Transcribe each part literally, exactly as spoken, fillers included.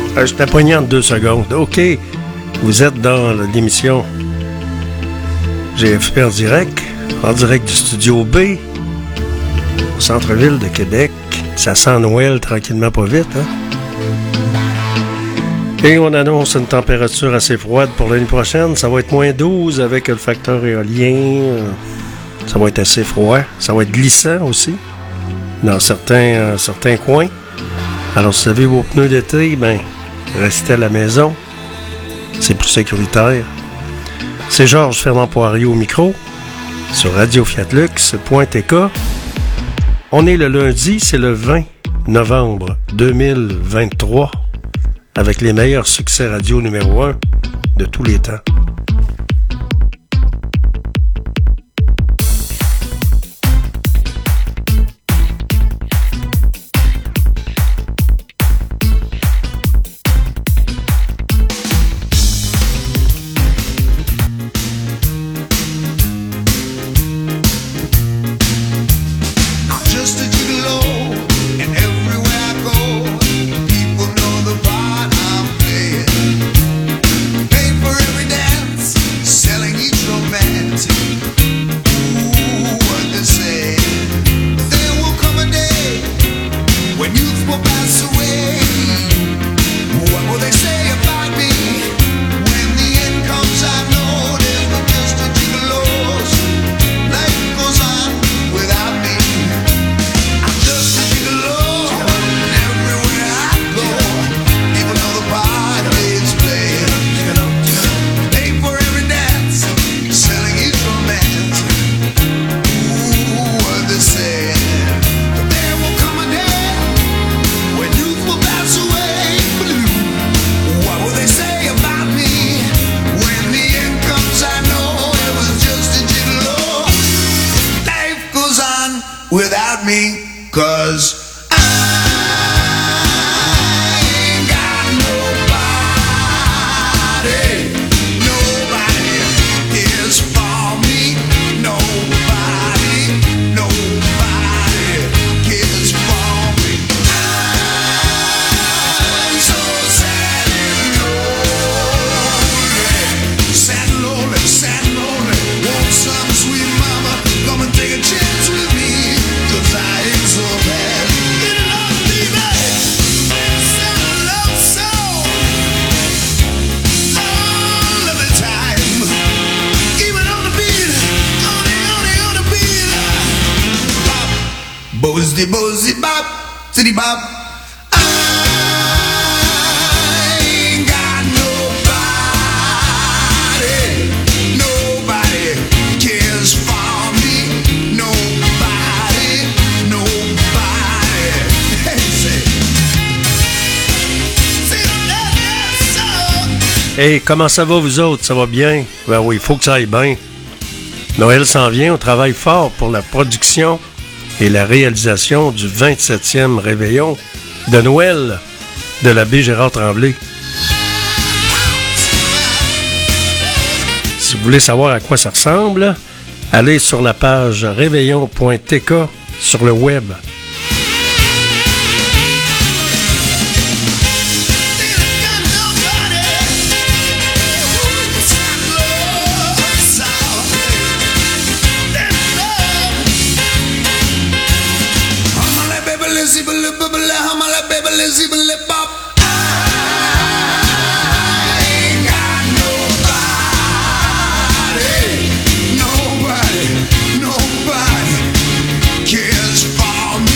Euh, je t'ai poigné en deux secondes. OK, vous êtes dans l'émission G F P en direct, en direct du Studio B, au centre-ville de Québec. Ça sent Noël tranquillement, pas vite, hein? Et on annonce une température assez froide pour l'année prochaine. Ça va être moins douze avec le facteur éolien. Ça va être assez froid. Ça va être glissant aussi dans certains, euh, certains coins. Alors, si vous avez vos pneus d'été, ben, restez à la maison. C'est plus sécuritaire. C'est Georges Fernand Poirier au micro sur radio fiat lux point t k. On est le lundi, c'est le vingt novembre deux mille vingt-trois avec les meilleurs succès radio numéro un de tous les temps. Hey, comment ça va vous autres? Ça va bien? Ben oui, il faut que ça aille bien. Noël s'en vient, on travaille fort pour la production et la réalisation du vingt-septième réveillon de Noël de l'abbé Gérard Tremblay. Si vous voulez savoir à quoi ça ressemble, allez sur la page réveillon point t k sur le web. Nobody, nobody cares for me.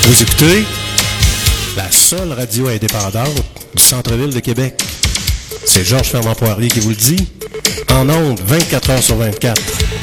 Vous écoutez la seule radio indépendante du centre-ville de Québec. C'est Georges Fernand Poirier qui vous le dit. En ondes, vingt-quatre heures sur vingt-quatre.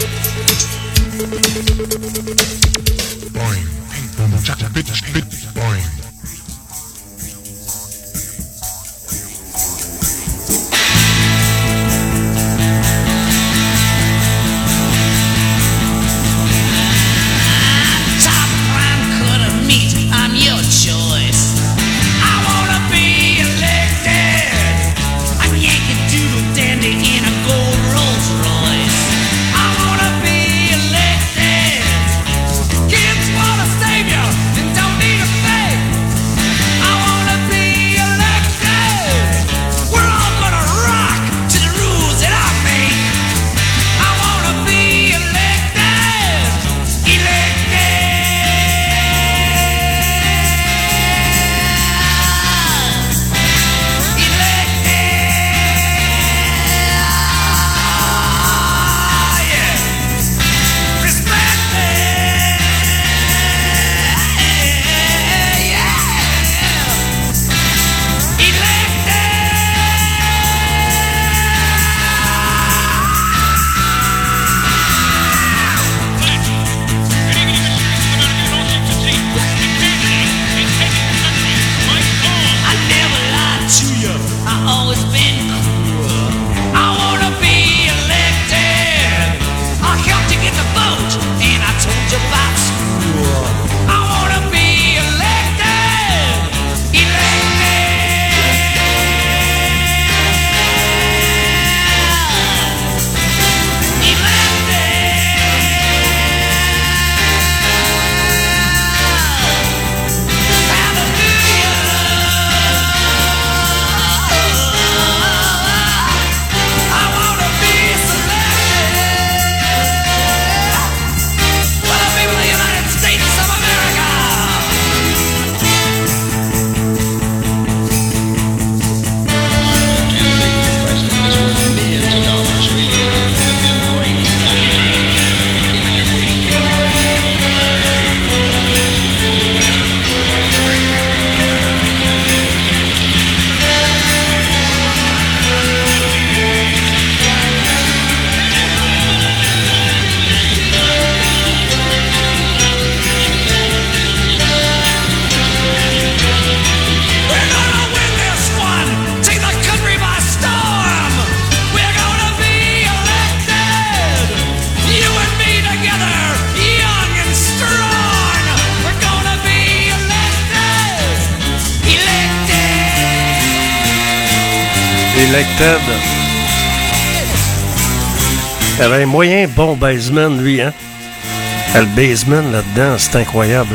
Elected. Il avait un moyen bon basement, lui, hein? Le basement là-dedans, c'est incroyable.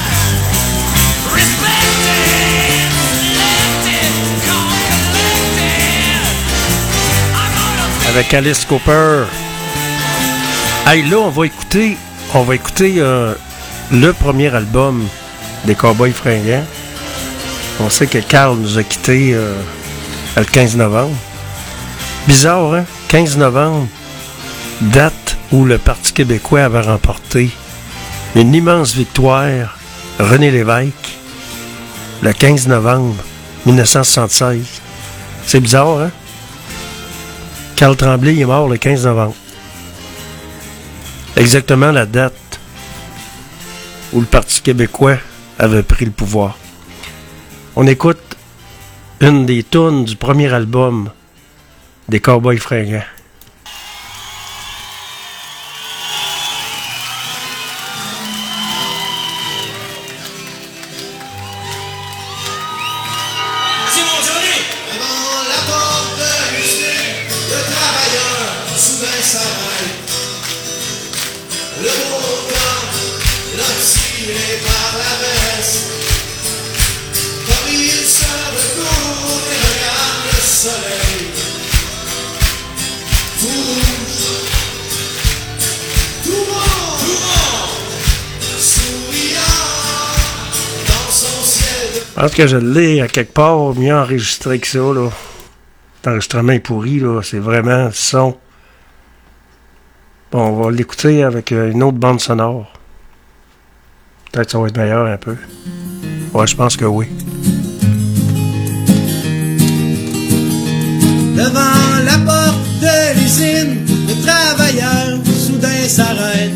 Avec Alice Cooper. Hey, là, on va écouter, on va écouter euh, le premier album des Cowboys Fringants. On sait que Carl nous a quittés euh, le quinze novembre. Bizarre, hein? quinze novembre, date où le Parti québécois avait remporté une immense victoire. René Lévesque, le quinze novembre dix-neuf cent soixante-seize. C'est bizarre, hein? Carl Tremblay il est mort le quinze novembre. Exactement la date où le Parti québécois avait pris le pouvoir. On écoute une des tunes du premier album des Cowboys Fringants. Je pense que je l'ai à quelque part mieux enregistré que ça, là. L'enregistrement est pourri, là. C'est vraiment son. Bon, on va l'écouter avec une autre bande sonore. peut-être que ça va être meilleur un peu. Ouais, je pense que oui. Devant la porte de l'usine, le travailleur soudain s'arrête.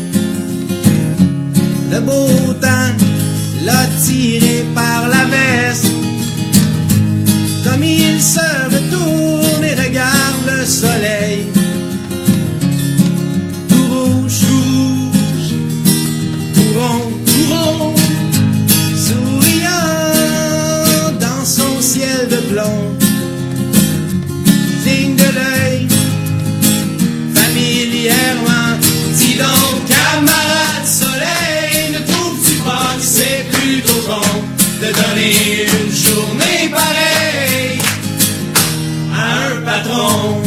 Le beau temps l'a tiré par la veste. Comme il se retourne et regarde le soleil. Tout rouge, tout rouge, tout rond, tout rond, souriant dans son ciel de plomb. Cligne de l'œil, familièrement. Dis donc, camarade soleil, ne trouves-tu pas que c'est plutôt bon de donner une journée pareille à un patron?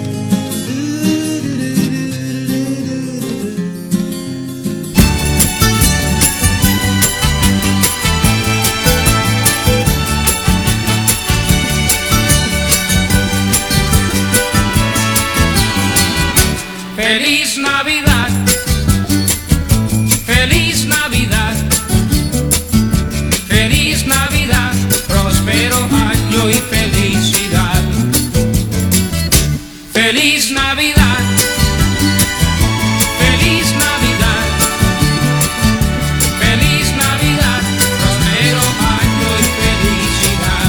Feliz Navidad, feliz Navidad, feliz Navidad, próspero año y felicidad. Feliz Navidad, feliz Navidad, feliz Navidad, próspero año y felicidad.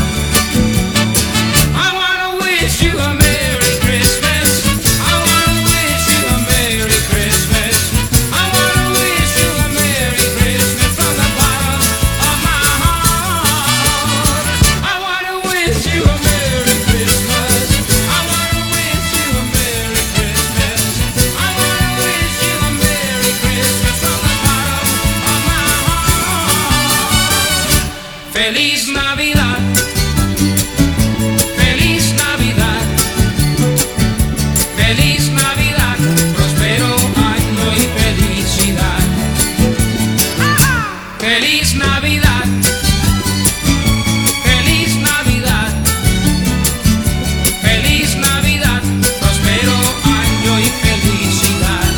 I wanna wish you a Merry Christmas. I wanna wish you a Merry Christmas. I wanna wish you a Merry Christmas from the bottom of my heart. I wanna wish you a Merry Christmas. I wanna wish you a Merry Christmas. I wanna wish you a Merry Christmas from the bottom of my heart. Feliz Navidad. Feliz Navidad. Feliz Navidad, próspero año y felicidad. Feliz Navidad, feliz Navidad, feliz Navidad, próspero año y felicidad.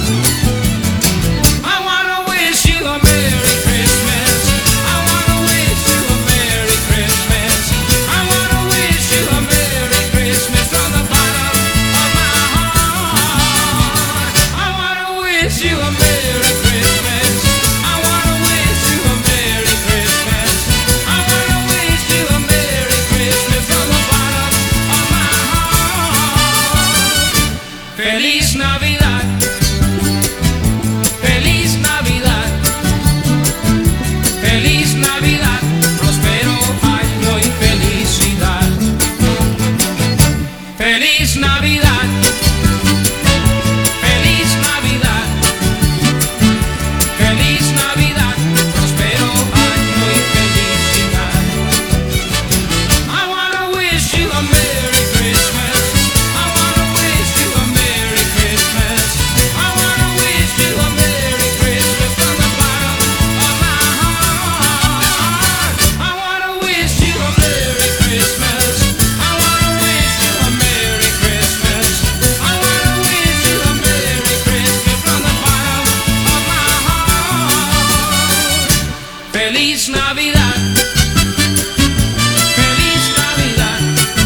I wanna wish you a Merry Christmas. I wanna wish you a Merry Christmas. I wanna wish you a Merry Christmas from the bottom of my heart. I wanna wish you a Merry Christmas. I wanna wish you a Merry Christmas. I wanna wish you a Merry Christmas from the bottom of my heart. Feliz Navidad. Feliz Navidad. Feliz Navidad, próspero año y felicidad. Feliz Navidad. Feliz Navidad. Feliz Navidad, próspero año y felicidad. I wanna wish you a Merry Christmas. I wanna wish you a Merry Christmas. I wanna wish you a Merry Christmas from the bottom of my heart. I wanna wish you a Merry Christmas. I wanna wish you a Merry Christmas. I wanna wish you a Merry Christmas from the bottom of my heart. Feliz Navidad. Feliz Navidad.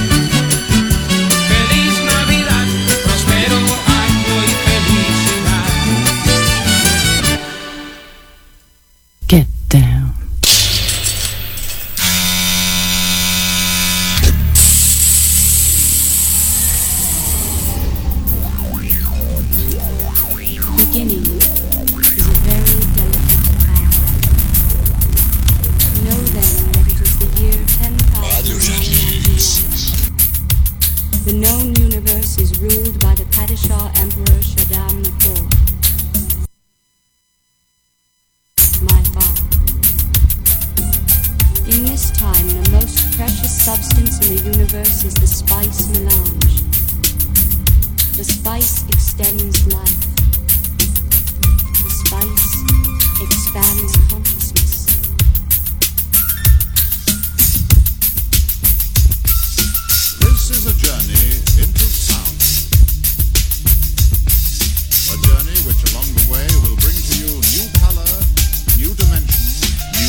Feliz Navidad, próspero año y felicidad. Get down. Beginning is a very delicate path. Know then that it is the year ten thousand beyond. The known universe is ruled by the Padishah Emperor Shaddam the Fourth. My father. In this time, the most precious substance in the universe is the spice melange. The spice extends life. The spice expands consciousness. This is a journey into sound. A journey which along the way will bring to you new color, new dimension,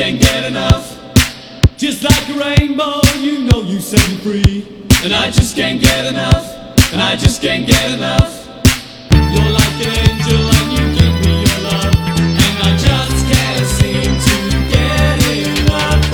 can't get enough. Just like a rainbow, you know you set me free. And I just can't get enough. And I just can't get enough. You're like an angel and you give me your love. And I just can't seem to get enough.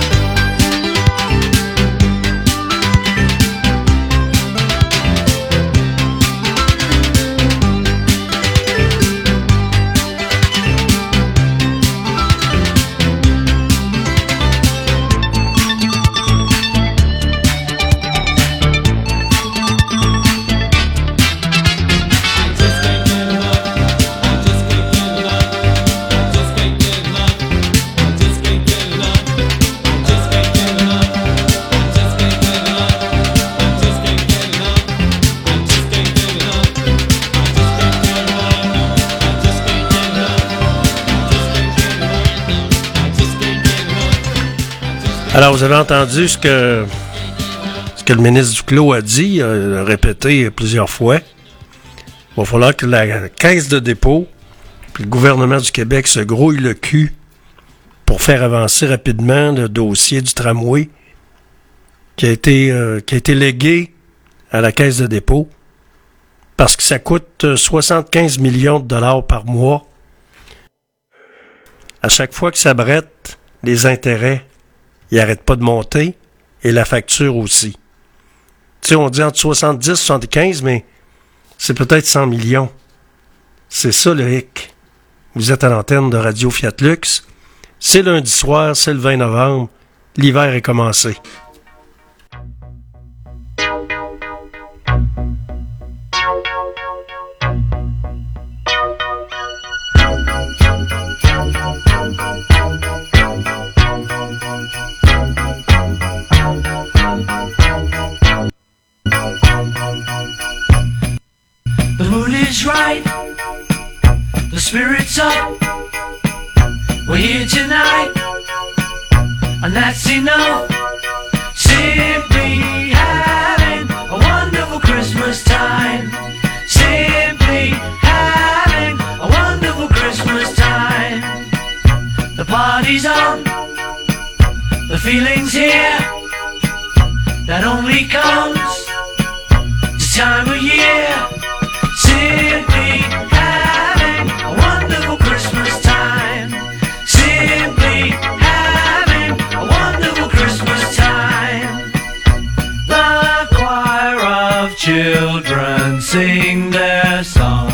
Alors, vous avez entendu ce que, ce que le ministre Duclos a dit, a répété plusieurs fois. Il va falloir que la Caisse de dépôt puis le gouvernement du Québec se grouille le cul pour faire avancer rapidement le dossier du tramway qui a été, euh, qui a été légué à la Caisse de dépôt parce que ça coûte soixante-quinze millions de dollars par mois. À chaque fois que ça brette, les intérêts il n'arrête pas de monter, et la facture aussi. Tu sais, on dit entre soixante-dix et soixante-quinze, mais c'est peut-être cent millions. C'est ça le hic. Vous êtes à l'antenne de Radio Fiat Lux. C'est lundi soir, c'est le vingt novembre. L'hiver est commencé. The mood is right, the spirit's up. We're here tonight, and that's enough. Simply having a wonderful Christmas time. Simply having a wonderful Christmas time. The party's on, the feeling's here. That only comes this time of year. Simply having a wonderful Christmas time. Simply having a wonderful Christmas time. The choir of children sing their song.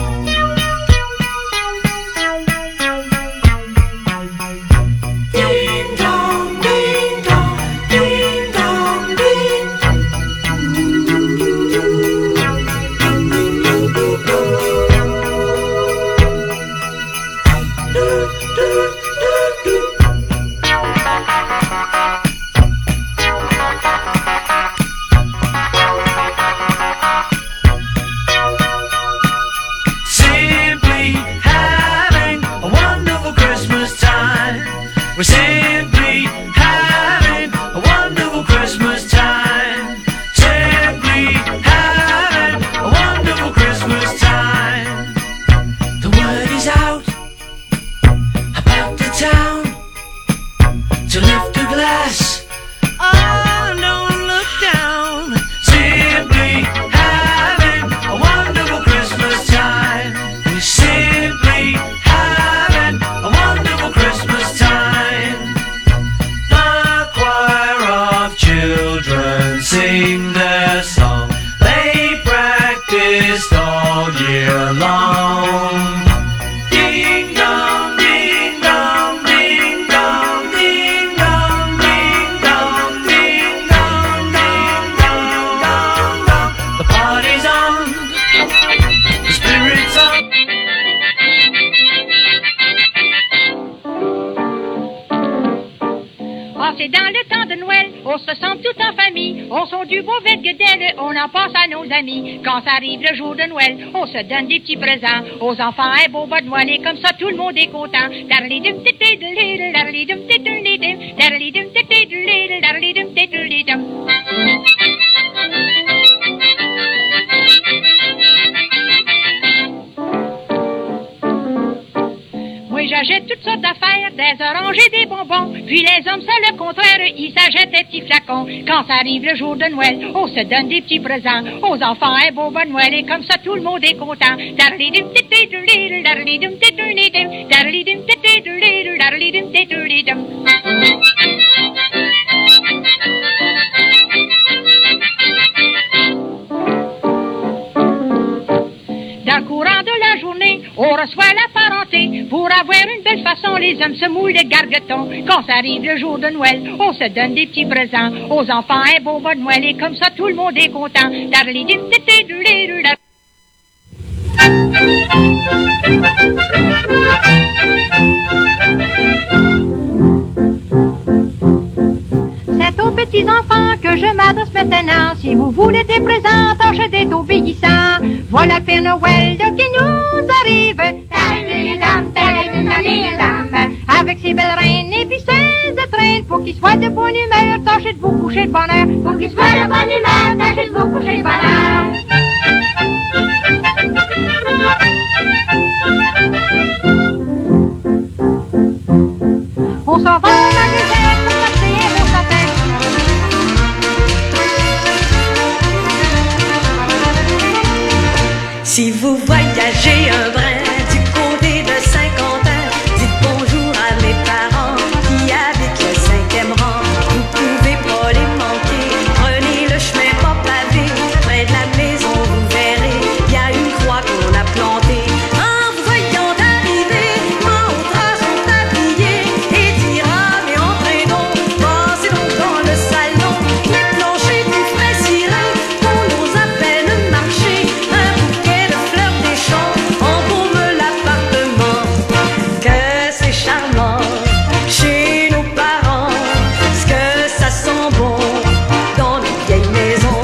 Ding dong, ding dong, ding dong, ding. Simply having a wonderful Christmas time. We're simply having a wonderful Christmas time. Simply having a wonderful Christmas time. The word is out about the town to lift a glass. Oh, don't look down. Simply having a wonderful Christmas time. We're simply having a wonderful Christmas time. The choir of children sing their song. They practiced all year long. Ding dong, ding dong, ding dong, ding dong, ding dong, ding dong, ding dong, dong, dong. The party's on, the spirit's up. Ah, c'est dans le temps de Noël, on se sent tout en famille, on sent du beau vergedel, on en passe à nos amis. Quand ça arrive le jour de Noël, on se donne des petits présents aux enfants, un beau bas de Noël, et comme ça tout le monde est content. Moi j'achète toutes sortes d'affaires des oranges et des bonbons. Puis les hommes, c'est le contraire, ils s'achètent des petits flacons. Quand ça arrive le jour de Noël, on se donne des petits présents. Aux enfants, un beau bon Noël, et comme ça, tout le monde est content. Dans le courant de la journée, on reçoit la parenté. Pour avoir une belle façon, les hommes se mouillent les garguetons. Quand ça arrive le jour de Noël, on se donne des petits présents. Aux enfants, un beau bon Noël, et comme ça, tout le monde est content. C'est aux petits enfants que je m'adresse maintenant. Si vous voulez des présents, tâchez d'être obéissants. Voilà Père Noël qui nous arrive. Avec ses belles reines et puis ses étreintes. Pour qu'il soit de bonne humeur, tâchez de vous coucher de bonne heure. Pour qu'il soit de bonne humeur, tâchez de vous coucher de bonne heure. On s'en va au magasin pour acheter un beau sapin. Si vous voyagez un brin du côté de Saint-Quentin, dites bonjour à mes parents qui habitent le cinquième rang. Vous pouvez pas les manquer, prenez le chemin pas pavé. Près de la maison vous verrez, y a une croix qu'on a plantée. En vous voyant arriver, mon train sont habillés. Et dira, mais entrez donc, passez donc dans le salon. Les planchers plus frais cirés, qu'on nous appelle marché. Un bouquet de fleurs des champs embaume l'appartement. Que c'est charmant chez nos parents, ce que ça sent bon dans nos vieilles maisons.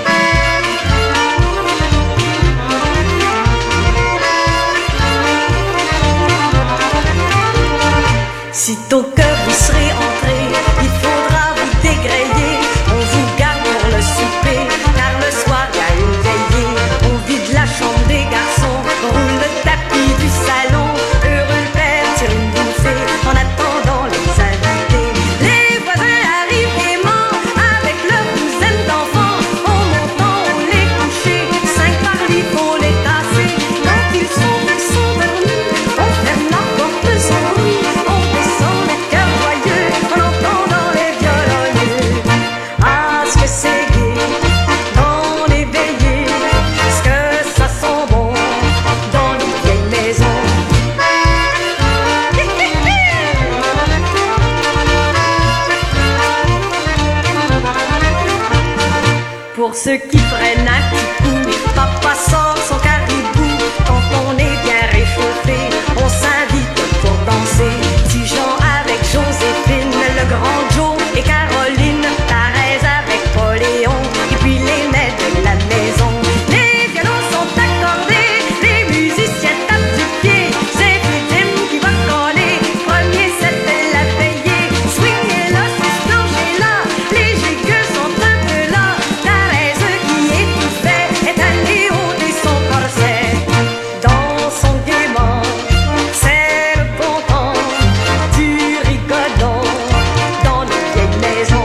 Sitôt que vous serez entré, il faudra vous dégrayer. On vous garde pour le souper, car le soir y a une veillée. On vide la chambre des garçons, on roule le tapis du salon. Heureux le père tire une bouffée en attendant les invités. Les voisins arrivent gaiement avec leurs douzaine d'enfants. En montant, on les coucher, cinq par lit pour les tasser. Quand ils sont, ils sont dormis, on ferme la porte sans bruit. On descend le cœur joyeux en entendant les violoneux. Ah, ce que c'est gai dans les veillées, ce que ça sent bon dans nos vieilles maisons. Pour ceux qui prennent un petit coup, papa sort son caribou. Quand on est bien réchauffé, on s'invite pour danser. Petit Jean avec Joséphine, le grand Joe et Caroline, Thérèse avec Poléon, et puis les maîtres de la maison. Les violons sont accordés, les musiciens tapent du pied. C'est Philippe qui va coller, premier c'était la veillée. Swing est là, c'est Blanche est là, les gigots sont un peu là. Thérèse qui étouffait est allée ôter son corset. Dans son gaiement, c'est le bon temps du rigodon dans nos vieilles maisons.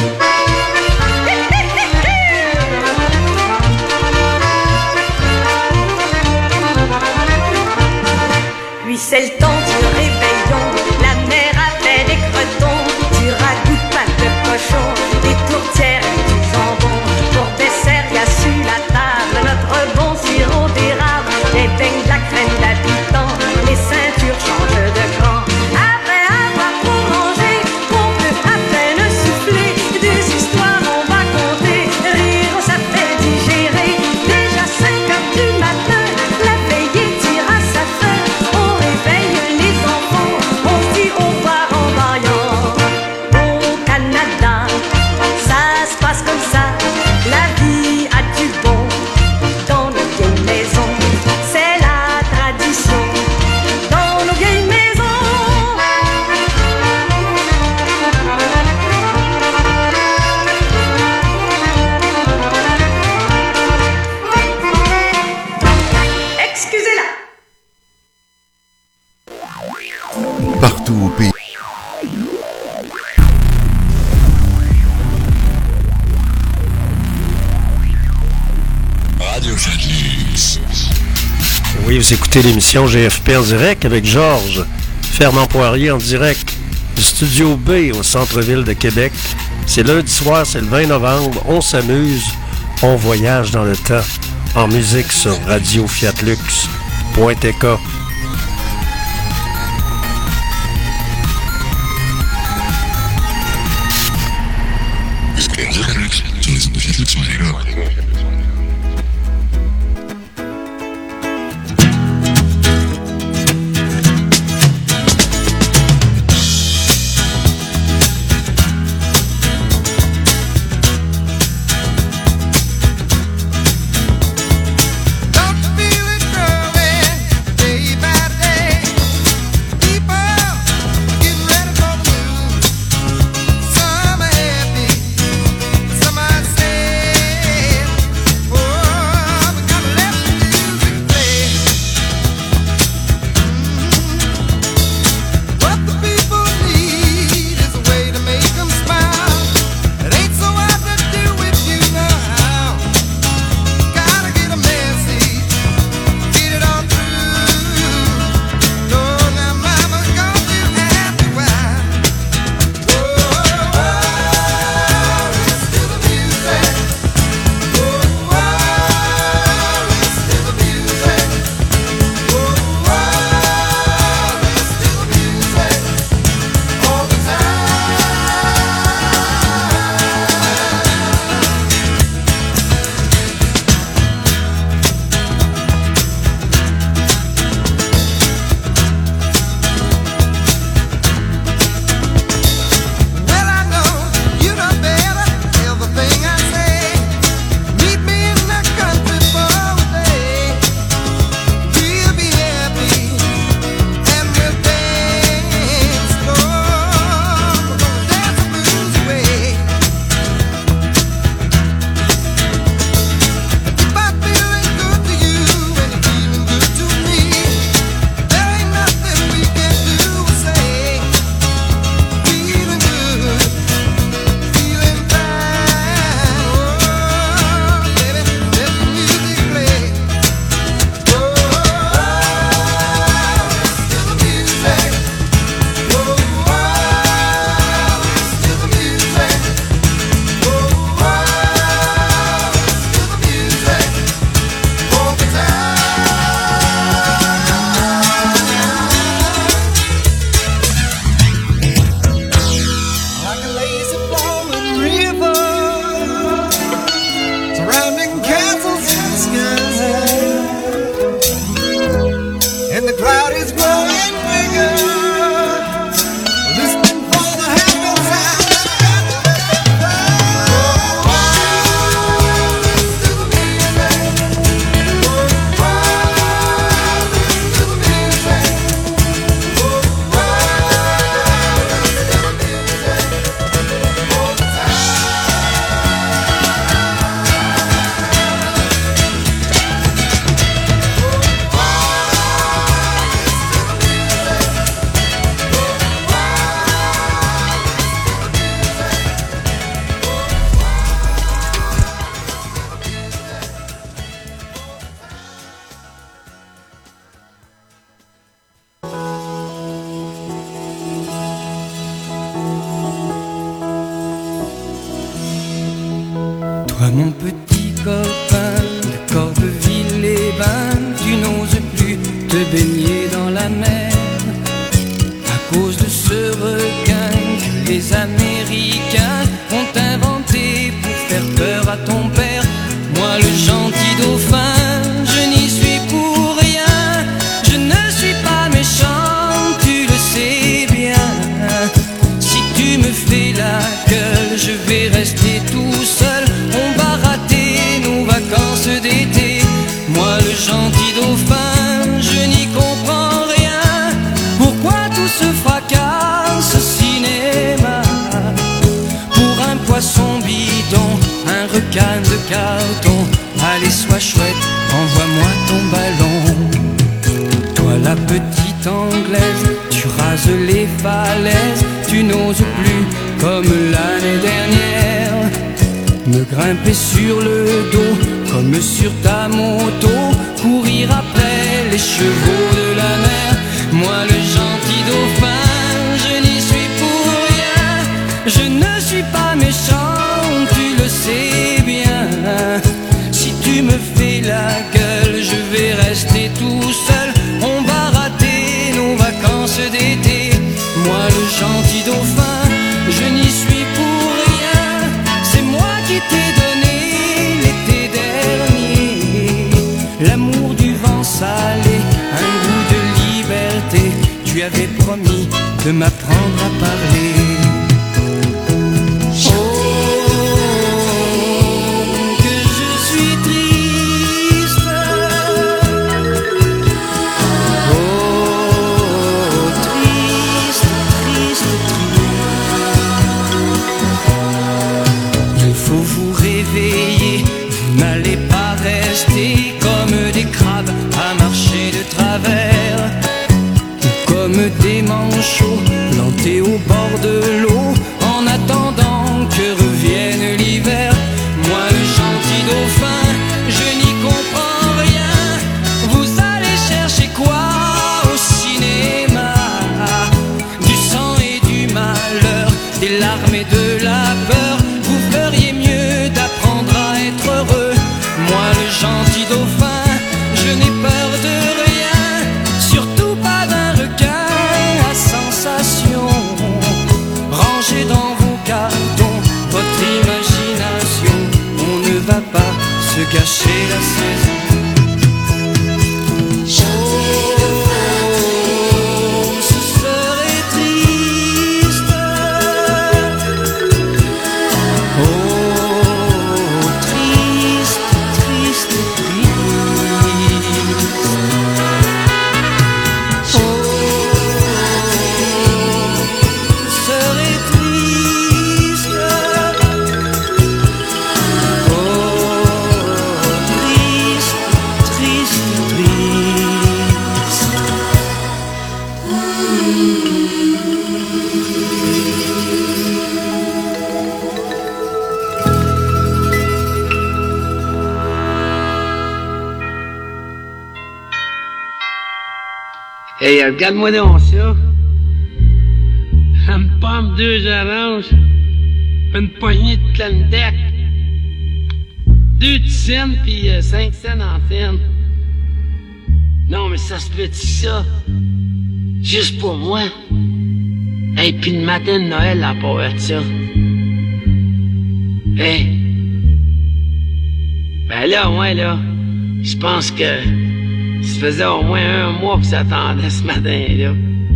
Puis c'est le temps du réveillon, la mère a fait des cretons, du ragoût de pâte de cochon, des tourtières et du jambon. Pour dessert, y a sur la table notre bon sirop d'érable, les beignes, de la crème d'habitant, les ceintures changent de cran. Après avoir trop mangé, on peut à peine souffler, des histoires on va compter, rire ça fait digérer. Déjà cinq heures du matin, la veillée tire à sa fin, on réveille Oui, vous écoutez l'émission G F P en direct avec Georges Fernand Poirier en direct du Studio B au centre-ville de Québec. C'est lundi soir, c'est le vingt novembre. On s'amuse, on voyage dans le temps en musique sur radio fiat lux point t k. Toi mon petit copain de Corbeuville-les-Bains, tu n'oses plus te baigner dans la mer à cause de ce requin que les Américains ont inventé pour faire peur à ton père. Moi le gentil dauphin, je n'y suis pour rien, je ne suis pas méchant, tu le sais bien. Si tu me fais la gueule, je vais rester tout seul, on va rater nos vacances d'été. Moi le gentil dauphin, je n'y comprends rien, pourquoi tout ce fracas, ce cinéma, pour un poisson bidon, un requin de carton. Allez sois chouette, envoie-moi ton ballon. Toi la petite anglaise, tu rases les falaises, tu n'oses plus comme l'année dernière me grimper sur le dos comme sur ta moto, courir après les promis de m'apprendre à parler. Oh, que je suis triste. Oh, triste, triste, triste. Il faut vous réveiller, vous n'allez pas rester comme des crabes à marcher de travers, ou comme des manchots plantés au bord de l'eau en attendant que revienne l'hiver. Moi le gentil dauphin, je n'y comprends rien. Vous allez chercher quoi au cinéma? Du sang et du malheur, des larmes et de la peur. Vous feriez mieux d'apprendre à être heureux. Moi le gentil dauphin, je n'ai peur de rien, surtout pas d'un requin à sensation. Rangez dans vos cartons votre imagination, on ne va pas se gâcher la saison. Oh, ce serait triste. Oh, triste, triste, triste. Oh, ce serait triste. Oh, triste, triste, triste. Hey, regarde-moi donc ça. Une pomme, deux oranges, une poignée de Klondike, deux tissanes pis euh, cinq cents d'antenne. Non, mais ça se fait-tu ça? Juste pour moi. Hey, pis le matin de Noël, la part de ça. Hey. Ben là, moi, là, je pense que ça faisait au moins un mois que ça attendait ce matin-là.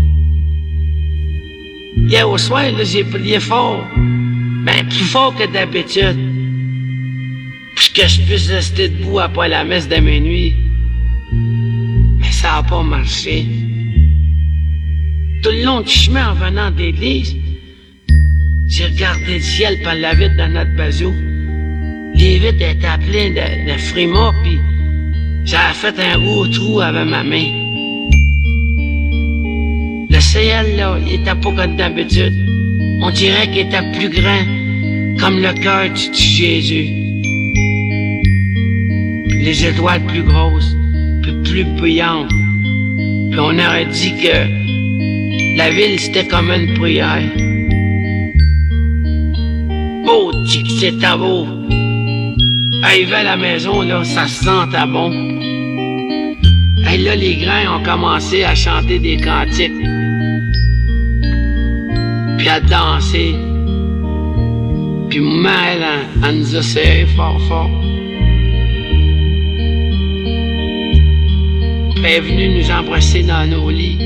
Hier au soir, là, j'ai prié fort. Ben, plus fort que d'habitude. Pour que je puisse rester debout après la messe de minuit. Mais ça a pas marché. Tout le long du chemin en venant de l'église, j'ai regardé le ciel par la vitre de notre bazou. Les vitres étaient pleines de, de frimas, pis j'avais fait un gros trou avec ma main. Le ciel, là, il était pas comme d'habitude. On dirait qu'il était plus grand, comme le cœur du petit Jésus. Les étoiles plus grosses, puis plus brillantes. Puis on aurait dit que la ville, c'était comme une prière. Oh, dit que c'était beau. Arrivé à la maison, là, ça se sentait bon. Et là, les grands ont commencé à chanter des cantiques. Puis à danser. Puis maman, elle, elle nous a serré fort, fort. Puis elle est venue nous embrasser dans nos lits.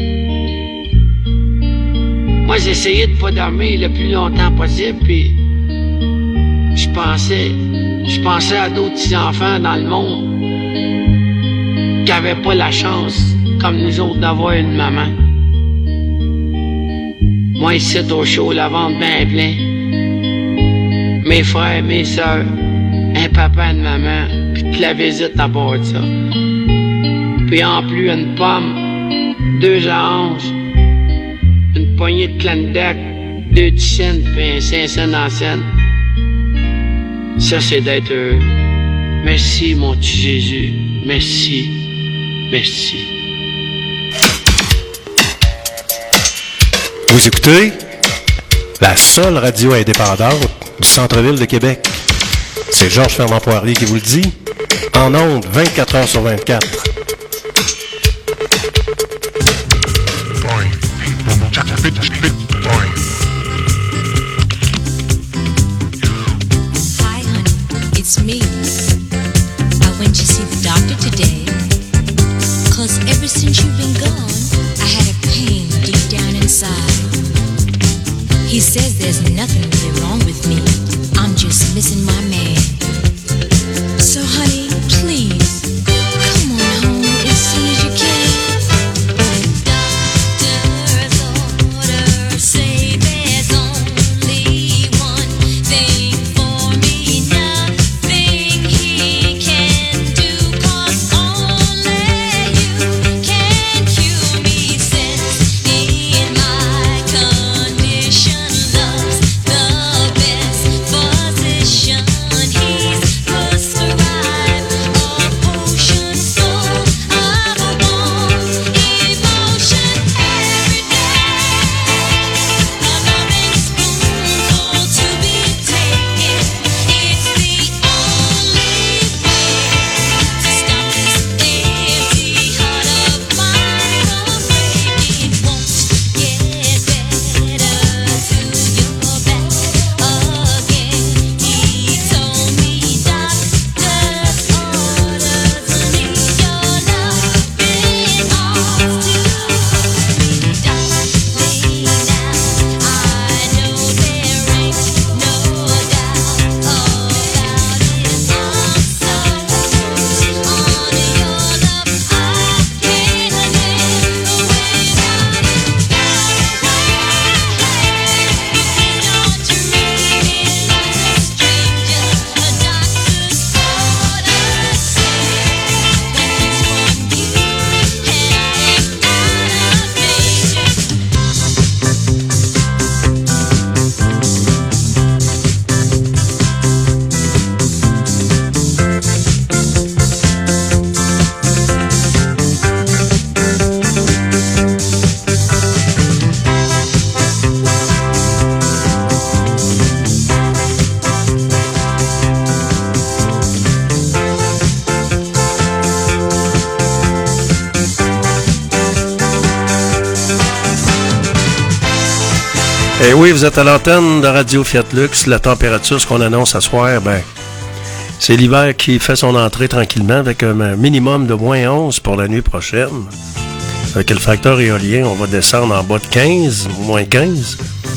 Moi, j'essayais de pas dormir le plus longtemps possible, puis je pensais, je pensais à d'autres petits-enfants dans le monde qui avaient pas la chance, comme nous autres, d'avoir une maman. Moi, ici, au chaud, la ventre bien plein. Mes frères, mes sœurs, un papa, une maman, puis toute la visite à bord de ça. Puis en plus, une pomme, deux oranges, une poignée de Klondike, deux tissanes, puis un cinq cents en scène. Ça, c'est d'être heureux. Merci, mon petit Jésus. Merci. Merci. Vous écoutez la seule radio indépendante du centre-ville de Québec. C'est Georges Fernand Poirier qui vous le dit. En ondes, vingt-quatre heures sur vingt-quatre. Hi, honey, it's me. I went to see the doctor today. Cause ever since you've been gone, I had a pain deep down inside. Et oui, vous êtes à l'antenne de Radio Fiat Lux. La température, ce qu'on annonce ce soir, ben, c'est l'hiver qui fait son entrée tranquillement avec un minimum de moins onze pour la nuit prochaine. Avec le facteur éolien, on va descendre en bas de quinze, moins quinze.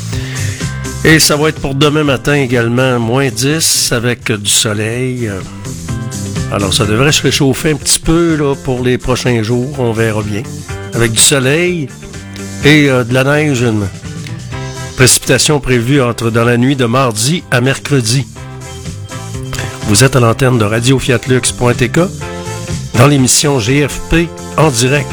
Et ça va être pour demain matin également, moins dix avec du soleil. Alors, ça devrait se réchauffer un petit peu là, pour les prochains jours, on verra bien. Avec du soleil et euh, de la neige, une précipitation prévue entre dans la nuit de mardi à mercredi. Vous êtes à l'antenne de radio fiat lux point t k dans l'émission G F P en direct.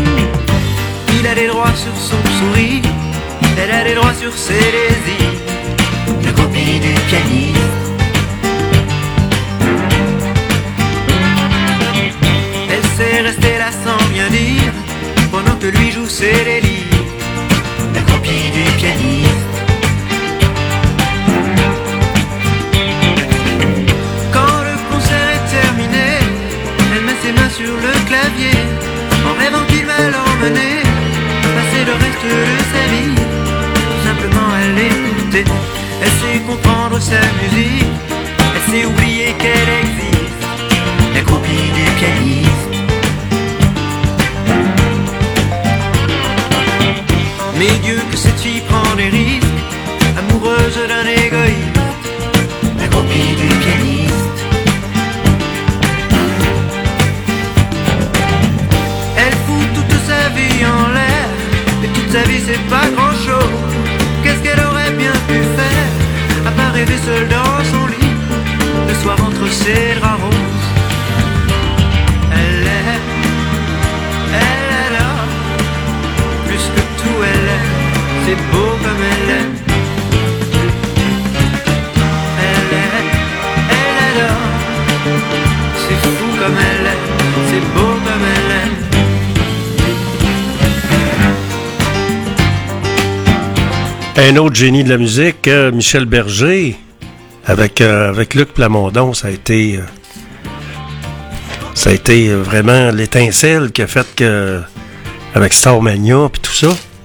Sur son sourire, elle a les droits sur ses désirs. chanter, elle sait comprendre sa musique, elle sait oublier qu'elle existe, la copie du pianiste. Mais Dieu que cette fille prend des risques, amoureuse d'un égoïste, la copie du pianiste. Elle fout toute sa vie en l'air, et toute sa vie c'est pas grand chose. Qu'est-ce qu'elle aurait bien pu faire, à part rêver seule dans son lit, le soir entre ses draps roses. Elle est, elle est là, plus que tout elle est, c'est beau comme elle est. Elle est, elle est là, c'est fou comme elle est, c'est beau comme elle est. Un autre génie de la musique, euh, Michel Berger, avec, euh, avec Luc Plamondon, ça a été euh, ça a été euh, vraiment l'étincelle qui a fait que, avec Starmania et tout ça.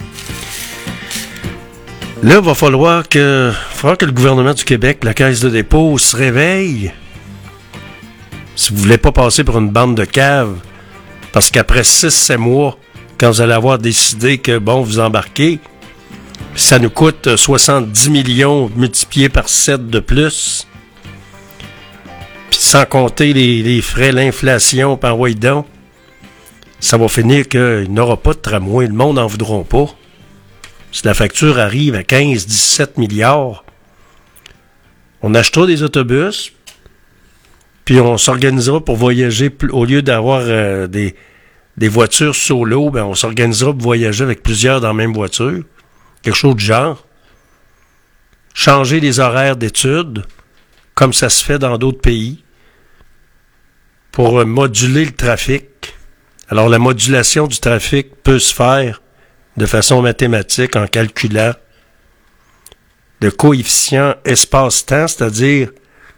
Là, il va falloir que, il va falloir que le gouvernement du Québec, la Caisse de dépôt, se réveille. Si vous ne voulez pas passer pour une bande de caves, parce qu'après six sept mois, quand vous allez avoir décidé que, bon, vous embarquez, ça nous coûte soixante-dix millions multipliés par sept de plus. Puis sans compter les, les frais, l'inflation par Waydon, ça va finir qu'il n'y aura pas de tramway. Le monde n'en voudra pas. Si la facture arrive à quinze dix-sept milliards, on achètera des autobus, puis on s'organisera pour voyager, au lieu d'avoir euh, des, des voitures solo, ben on s'organisera pour voyager avec plusieurs dans la même voiture. Quelque chose du genre. Changer les horaires d'études, comme ça se fait dans d'autres pays, pour moduler le trafic. Alors, la modulation du trafic peut se faire de façon mathématique en calculant le coefficient espace-temps, c'est-à-dire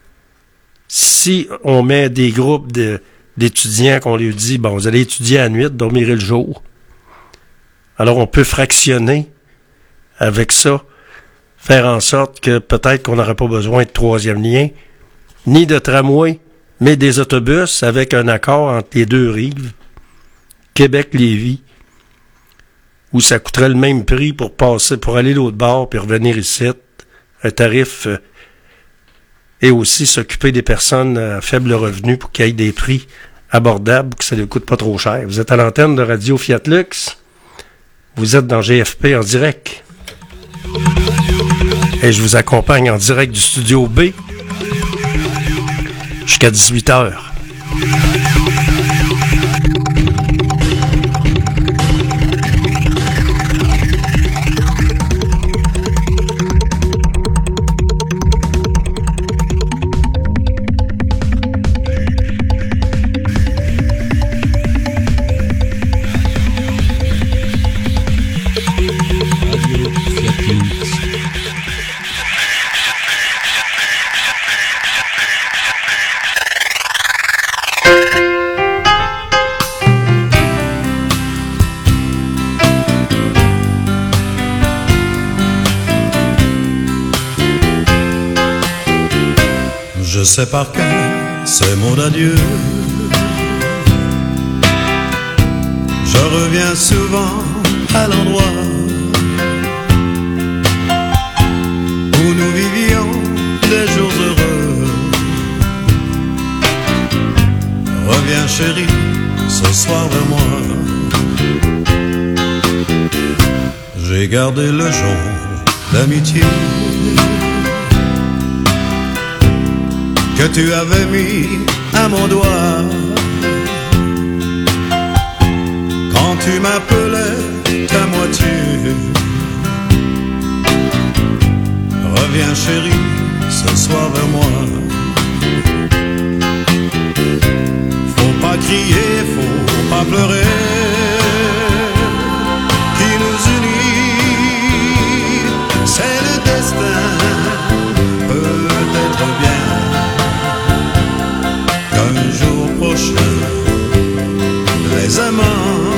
si on met des groupes de, d'étudiants qu'on lui dit, bon, vous allez étudier à la nuit, dormirez le jour. Alors, on peut fractionner avec ça, faire en sorte que peut-être qu'on n'aurait pas besoin de troisième lien, ni de tramway, mais des autobus avec un accord entre les deux rives, Québec-Lévis, où ça coûterait le même prix pour passer, pour aller l'autre bord puis revenir ici, un tarif, euh, et aussi s'occuper des personnes à faible revenu pour qu'il y ait des prix abordables, que ça ne coûte pas trop cher. Vous êtes à l'antenne de Radio Fiat Lux, vous êtes dans G F P en direct. Et je vous accompagne en direct du studio B jusqu'à dix-huit heures. Je sais par cœur ces mots d'adieu. Je reviens souvent à l'endroit où nous vivions des jours heureux. Reviens chérie, ce soir vers moi. J'ai gardé le jonc d'amitié que tu avais mis à mon doigt quand tu m'appelais ta moitié. Reviens chérie, ce soir vers moi. Faut pas crier, faut pas pleurer. Qui nous unit, c'est le destin. Peut-être bien qu'un jour prochain, les amants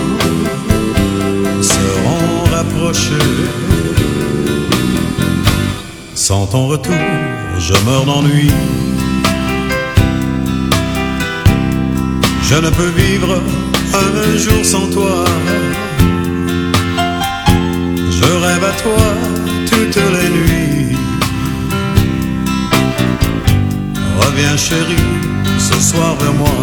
seront rapprochés. Sans ton retour, je meurs d'ennui. Je ne peux vivre un jour sans toi. Je rêve à toi toutes les nuits. Reviens chérie, ce soir vers moi.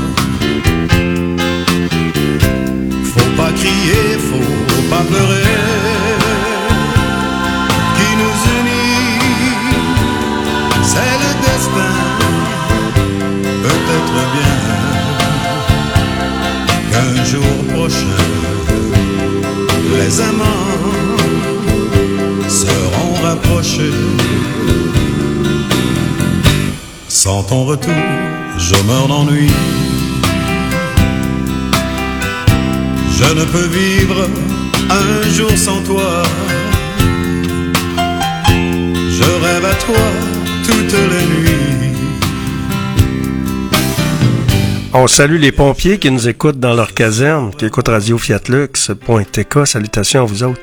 Faut pas crier, faut pas pleurer. Qui nous unit, c'est le destin. Peut-être bien qu'un jour prochain, les amants seront rapprochés. Sans ton retour, je meurs d'ennui. Je ne peux vivre un jour sans toi. Je rêve à toi toutes les nuits. On salue les pompiers qui nous écoutent dans leur caserne, qui écoutent Radio Fiat Lux, point T K. Salutations à vous autres.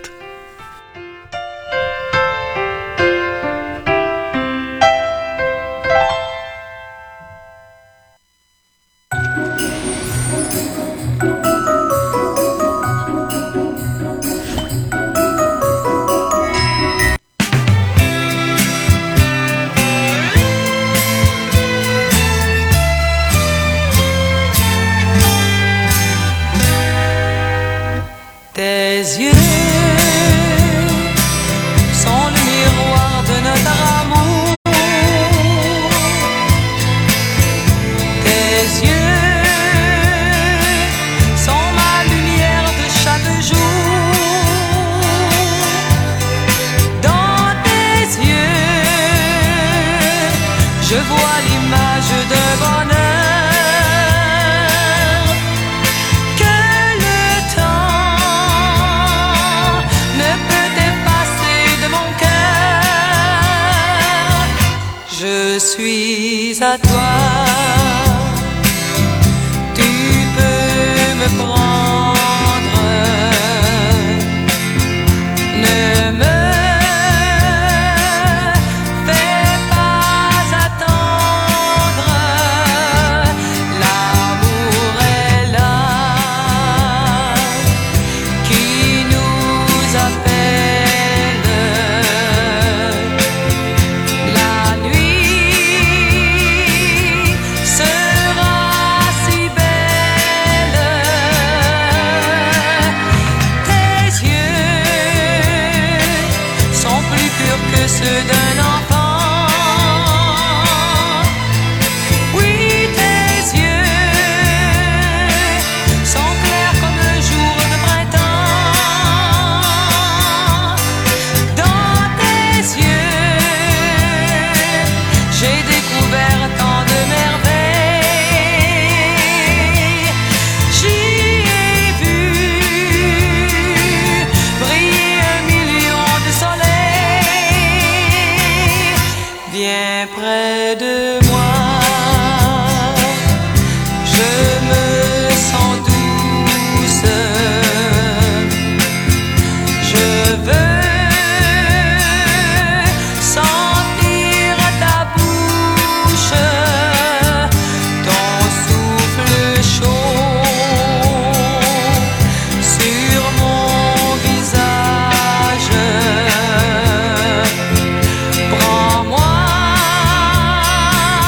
Prends-moi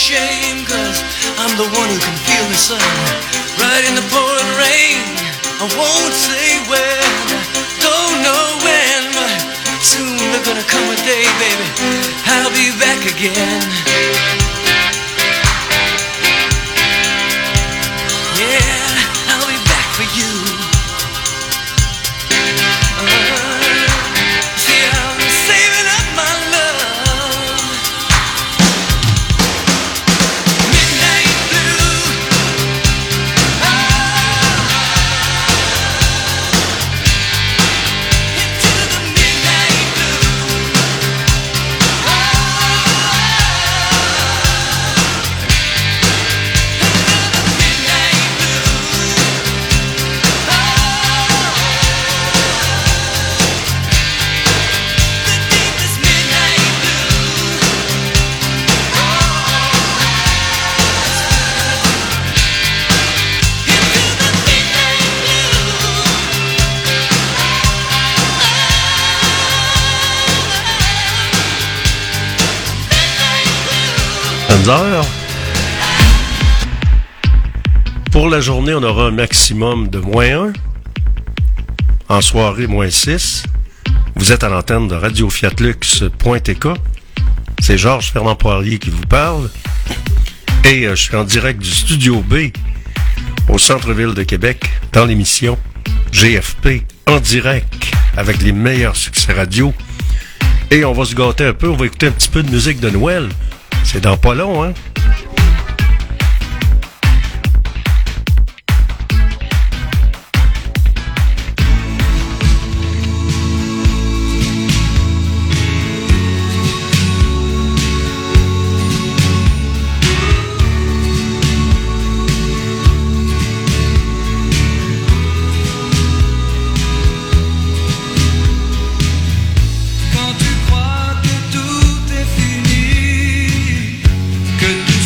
shame, cause I'm the one who can feel the sun right in the pouring rain. I won't say when, don't know when, but soon there's gonna come a day, baby, I'll be back again. Yeah, I'll be back for you. Heures. Pour la journée, on aura un maximum de moins un. En soirée, moins six. Vous êtes à l'antenne de radio fiat lux point t k. C'est Georges Fernand Poirier qui vous parle. Et euh, je suis en direct du Studio B au centre-ville de Québec dans l'émission G F P en direct avec les meilleurs succès radio. Et on va se gâter un peu, on va écouter un petit peu de musique de Noël. C'est dans pas long, hein? Quand tu crois que tout est fini, que tout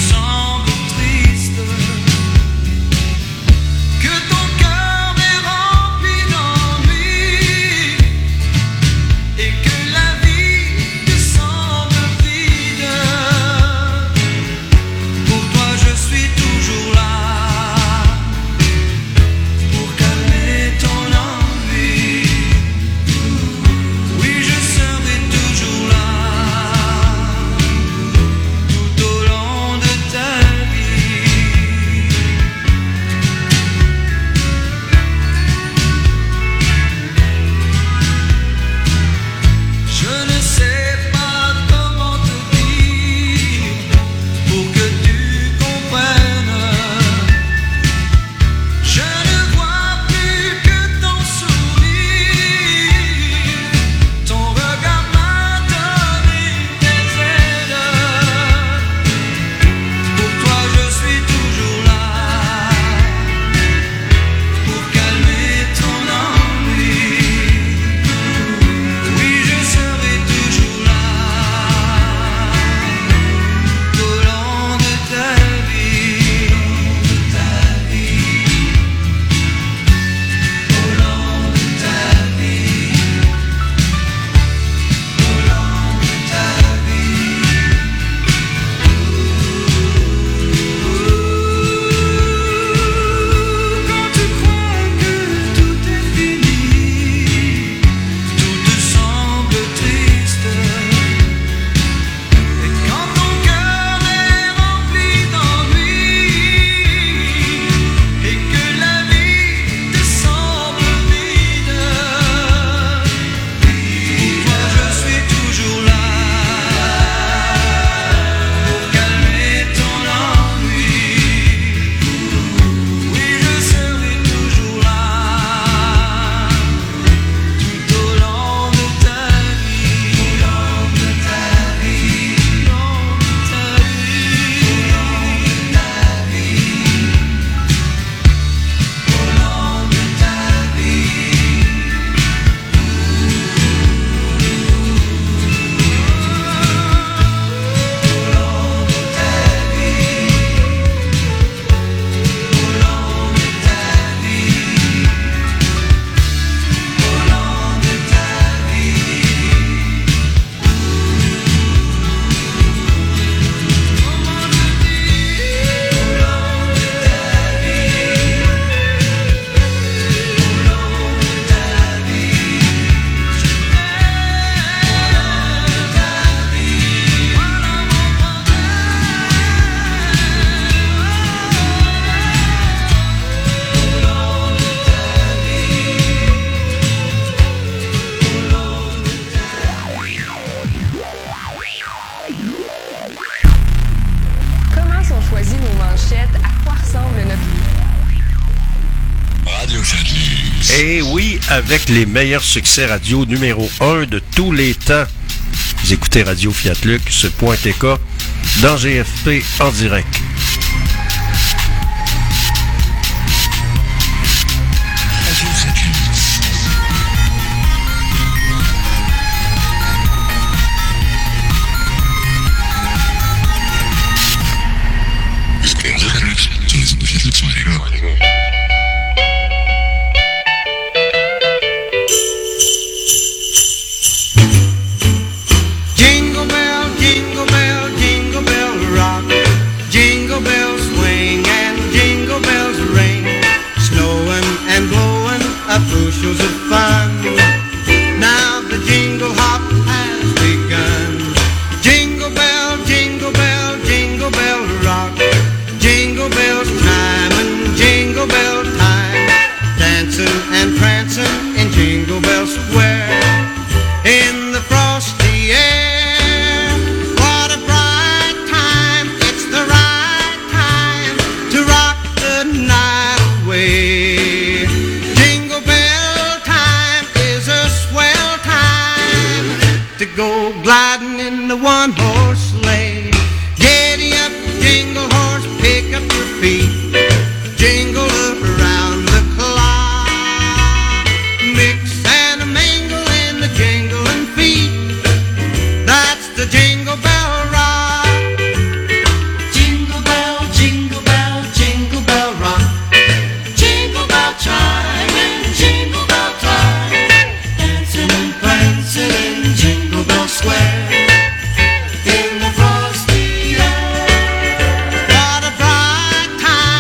avec les meilleurs succès radio numéro un de tous les temps. Vous écoutez Radio Fiat Lux, ce point T K, dans G F P en direct. Jingle bell, jingle bell, jingle bell rock. Jingle bells swing and jingle bells ring. Snowing and blowing up bushels of fun. Now the jingle hop has begun. Jingle bell, jingle bell, jingle bell rock. Jingle bells time and jingle bell time. Dancing and prancing in Jingle Bell Square. In the frosty air, what a bright time. It's the right time to rock the night away. Jingle bell time is a swell time to go gliding in the one-horse sleigh. Giddy up, jingle horse, pick up your feet. Jingle around the clock. Mix and a mingle in the jingling feet. That's the Jingle Bell Rock. Jingle bell, jingle bell, jingle bell rock. Jingle bell chime and jingle bell time. Dancing and prancing in Jingle Bell Square. In the frosty air. What a bright time.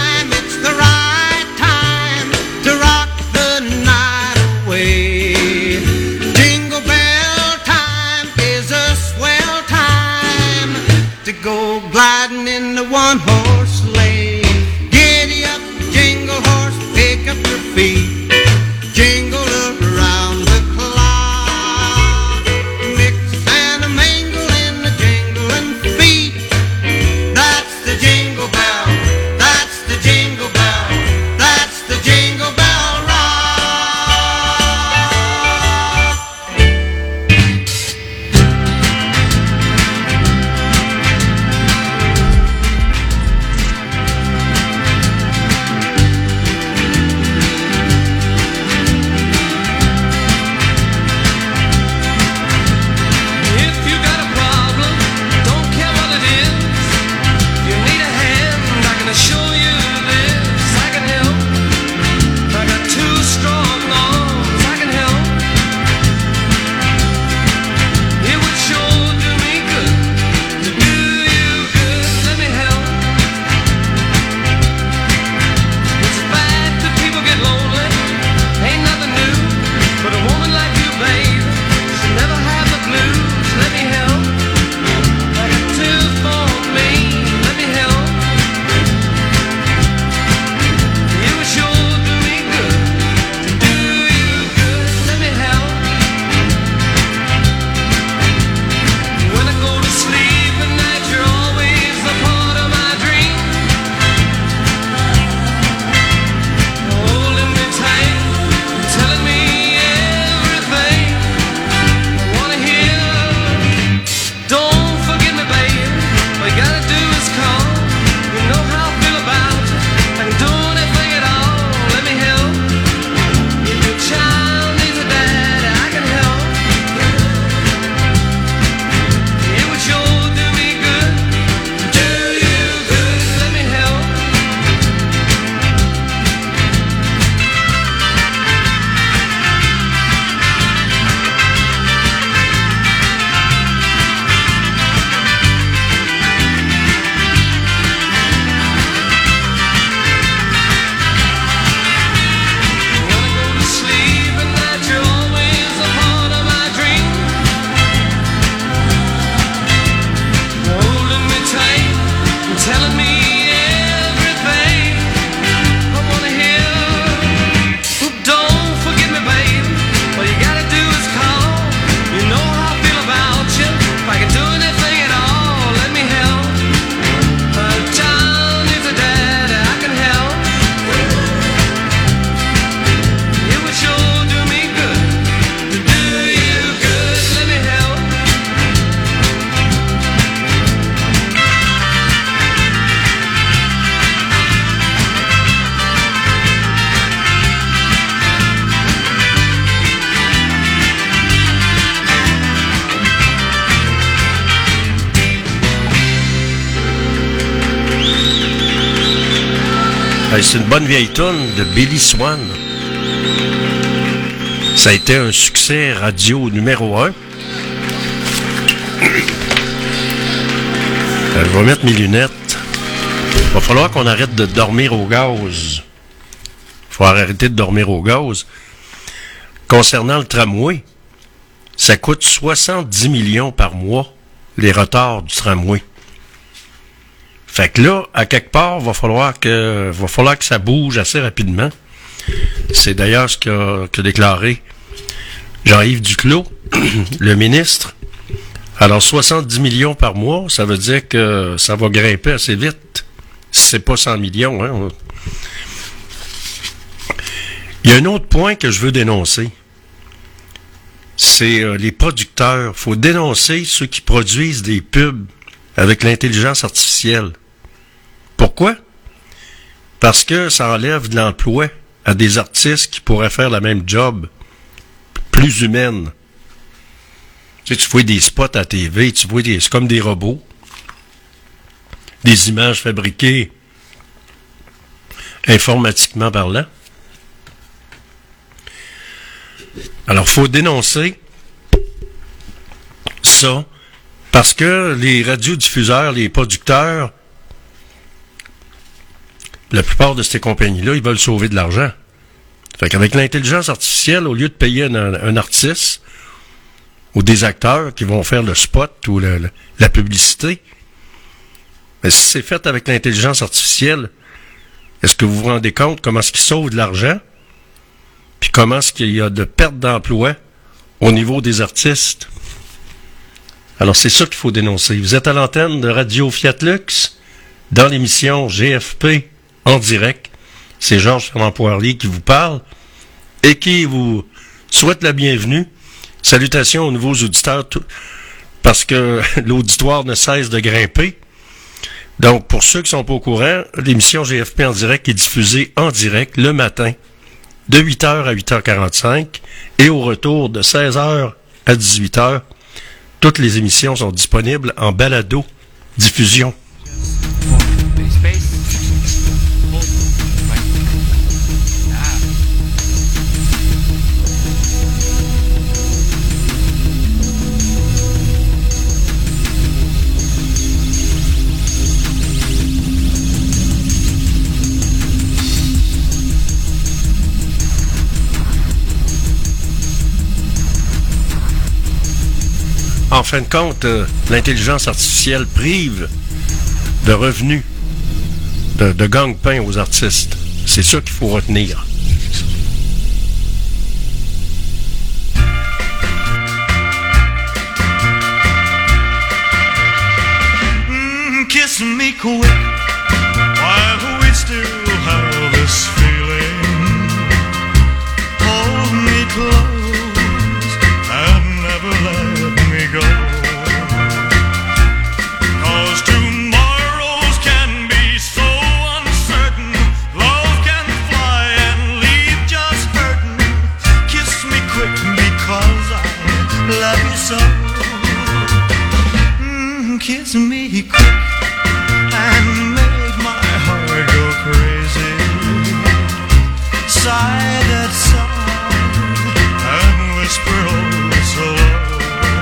Hey, c'est une bonne vieille toune de Billy Swan. Ça a été un succès radio numéro un. Je vais mettre mes lunettes. Il va falloir qu'on arrête de dormir au gaz. Il faut arrêter de dormir au gaz. Concernant le tramway, ça coûte soixante-dix millions par mois, les retards du tramway. Fait que là, à quelque part, va falloir que, va falloir que ça bouge assez rapidement. C'est d'ailleurs ce qu'a, qu'a déclaré Jean-Yves Duclos, le ministre. Alors, soixante-dix millions par mois, ça veut dire que ça va grimper assez vite. C'est pas cent millions, hein. Il y a un autre point que je veux dénoncer. C'est euh, les producteurs. Il faut dénoncer ceux qui produisent des pubs avec l'intelligence artificielle. Pourquoi? Parce que ça enlève de l'emploi à des artistes qui pourraient faire la même job, plus humaine. Tu sais, tu vois des spots à T V, tu vois des, c'est comme des robots, des images fabriquées informatiquement parlant. Alors, il faut dénoncer ça, parce que les radiodiffuseurs, les producteurs, la plupart de ces compagnies-là, ils veulent sauver de l'argent. Fait qu'avec l'intelligence artificielle, au lieu de payer un, un artiste ou des acteurs qui vont faire le spot ou le, le, la publicité, mais si c'est fait avec l'intelligence artificielle, est-ce que vous vous rendez compte comment est-ce qu'ils sauvent de l'argent? Puis comment est-ce qu'il y a de perte d'emploi au niveau des artistes? Alors, c'est ça qu'il faut dénoncer. Vous êtes à l'antenne de Radio Fiat Lux, dans l'émission G F P en direct. C'est Georges Fernand Poirier qui vous parle et qui vous souhaite la bienvenue. Salutations aux nouveaux auditeurs, parce que l'auditoire ne cesse de grimper. Donc, pour ceux qui sont pas au courant, l'émission G F P en direct est diffusée en direct le matin, de huit heures à huit heures quarante-cinq, et au retour de seize heures à dix-huit heures. Toutes les émissions sont disponibles en balado diffusion. En fin de compte, euh, l'intelligence artificielle prive de revenus, de, de gagne-pain aux artistes. C'est ça qu'il faut retenir. Mm, kiss me quick while we still have this feeling. Hold me close and never let me go. 'Cause tomorrows can be so uncertain. Love can fly and leave just hurting. Kiss me quick because I love you so. Mm, kiss me quick and make my heart go crazy. Sigh that sigh and whisper oh so low.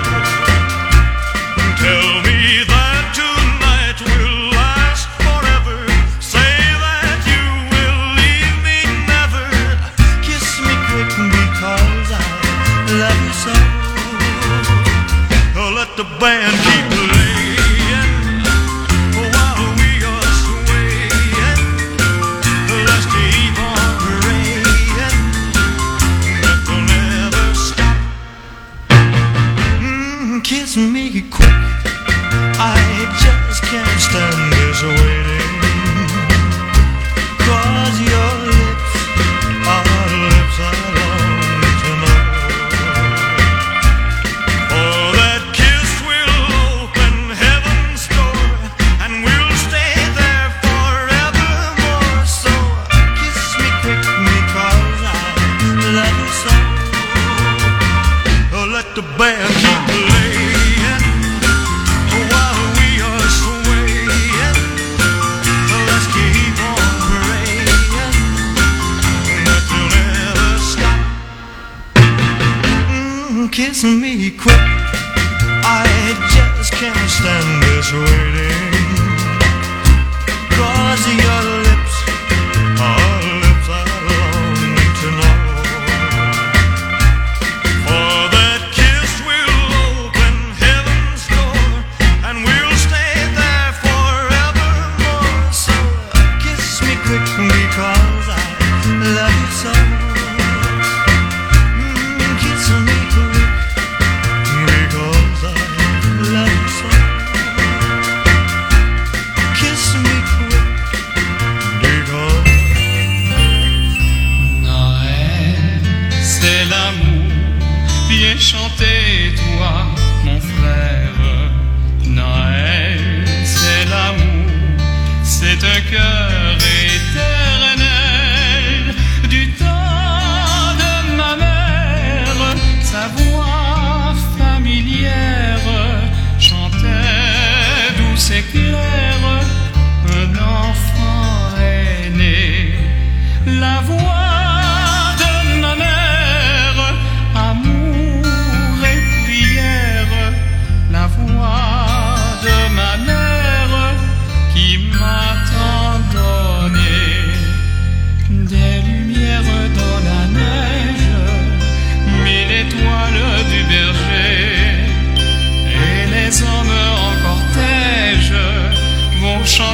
Tell me that tonight will last forever. Say that you will leave me never. Kiss me quick because I love you so. Oh, let the band keep playing while we are swaying. Let's keep on praying that we'll never stop. Mm, kiss me quick. I just can't stand this waiting. 'Cause your lips are lips I long to know. Oh, that kiss will open heaven's door, and we'll stay there forevermore. So kiss me quick because I love you so. Oh, let the band keep playing while we are swaying.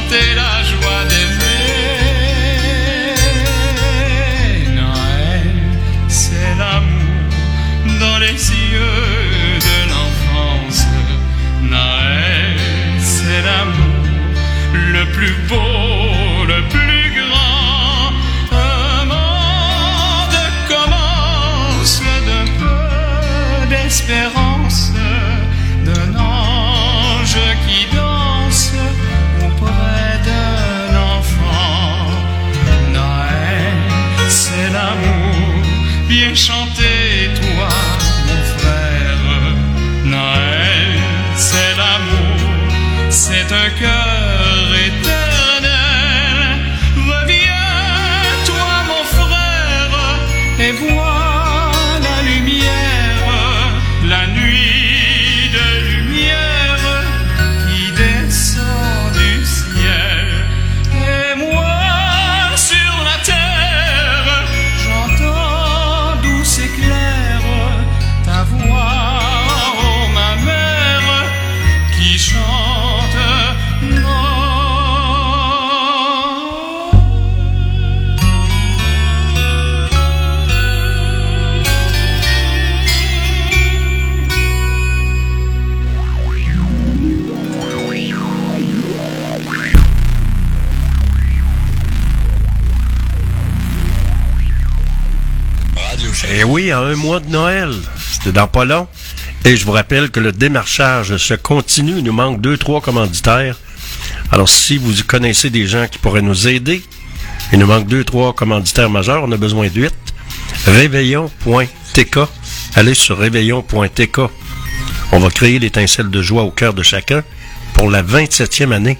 chanter la joie d'aimer. Noël, c'est l'amour dans les yeux de l'enfance. Noël, c'est l'amour le plus beau, le plus grand. Un monde commence d'un peu d'espérance, d'un ange qui danse auprès d'un enfant. Noël, c'est l'amour, bien chanté toi, mon frère. Noël, c'est l'amour, c'est un cœur éternel. Reviens, toi, mon frère, et vois la lumière, la nuit de lumière qui descend du ciel. Et moi, sur la terre, j'entends douce et claire ta voix, oh ma mère, qui chante Noël. Eh oui, à un mois de Noël, c'était dans pas long. Et je vous rappelle que le démarchage se continue. Il nous manque deux, trois commanditaires. Alors, si vous connaissez des gens qui pourraient nous aider, il nous manque deux, trois commanditaires majeurs. On a besoin de huit. réveillon point t k. Allez sur réveillon point t k. On va créer l'étincelle de joie au cœur de chacun pour la vingt-septième année.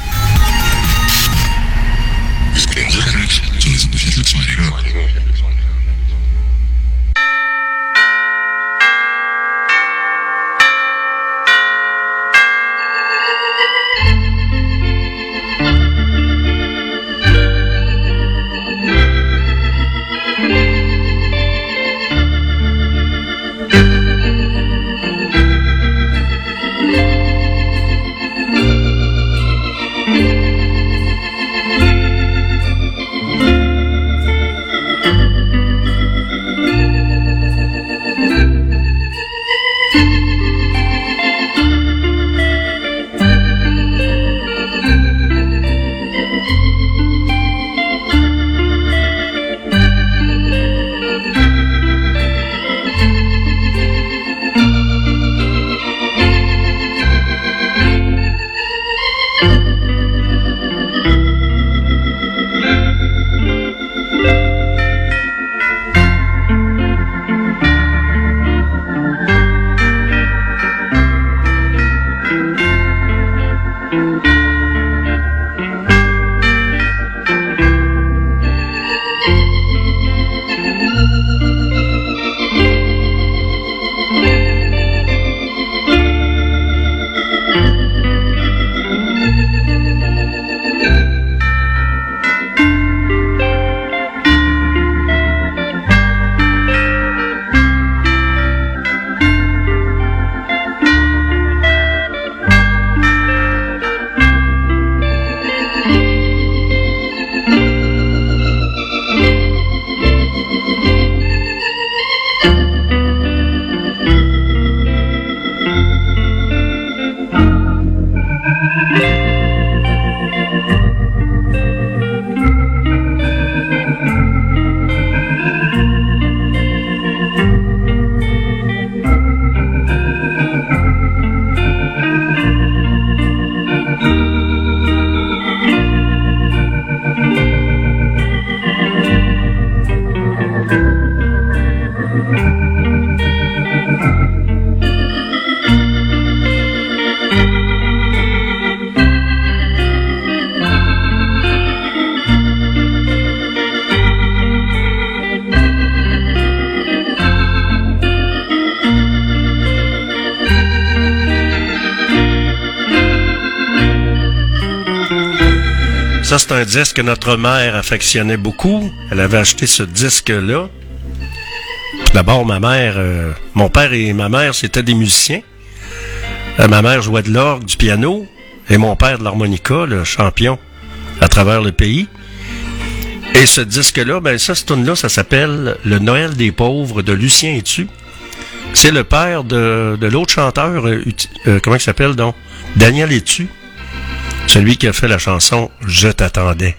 Ça, c'est un disque que notre mère affectionnait beaucoup. Elle avait acheté ce disque-là. D'abord, ma mère, euh, mon père et ma mère, c'était des musiciens. Euh, ma mère jouait de l'orgue, du piano. et mon père de l'harmonica, le champion à travers le pays. Et ce disque-là, ben ça, cette tune-là, ça s'appelle Le Noël des pauvres de Lucien Etu. C'est le père de, de l'autre chanteur, euh, euh, comment il s'appelle donc? Daniel Etu. Celui qui a fait la chanson Je t'attendais.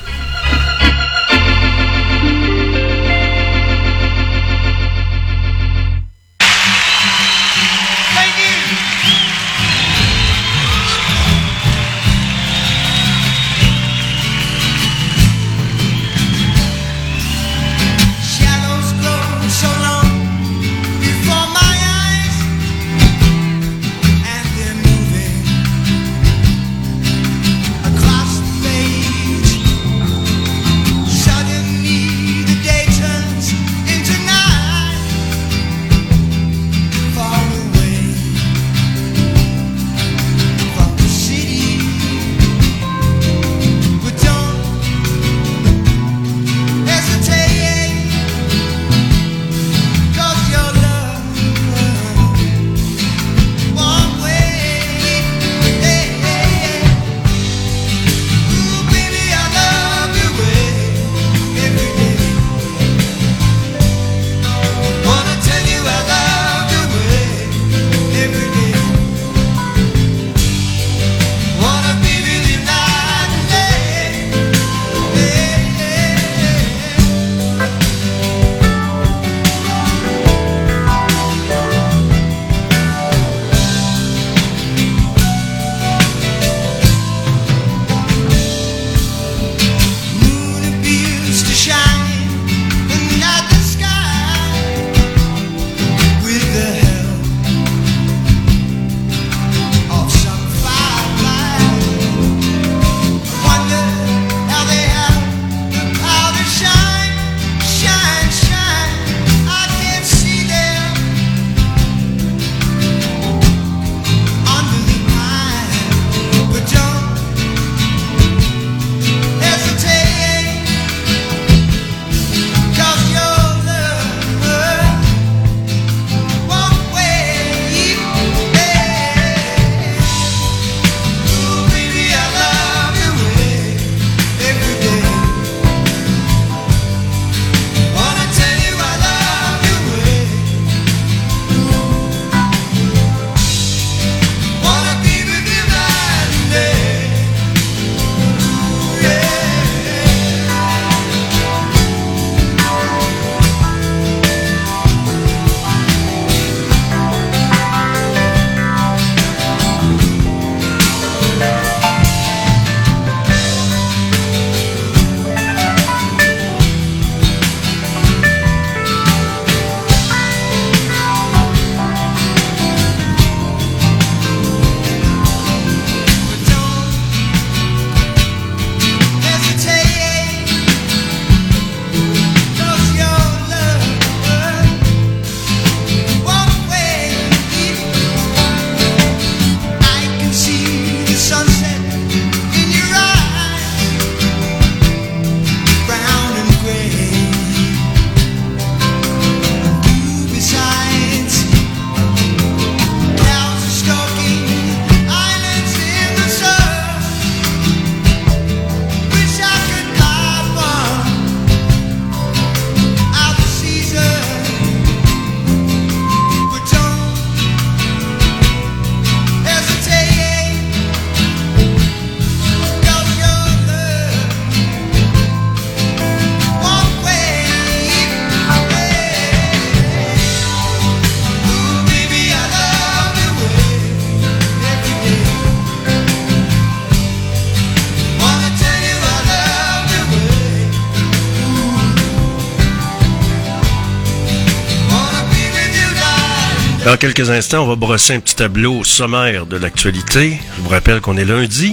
Dans quelques instants, on va brosser un petit tableau sommaire de l'actualité. Je vous rappelle qu'on est lundi.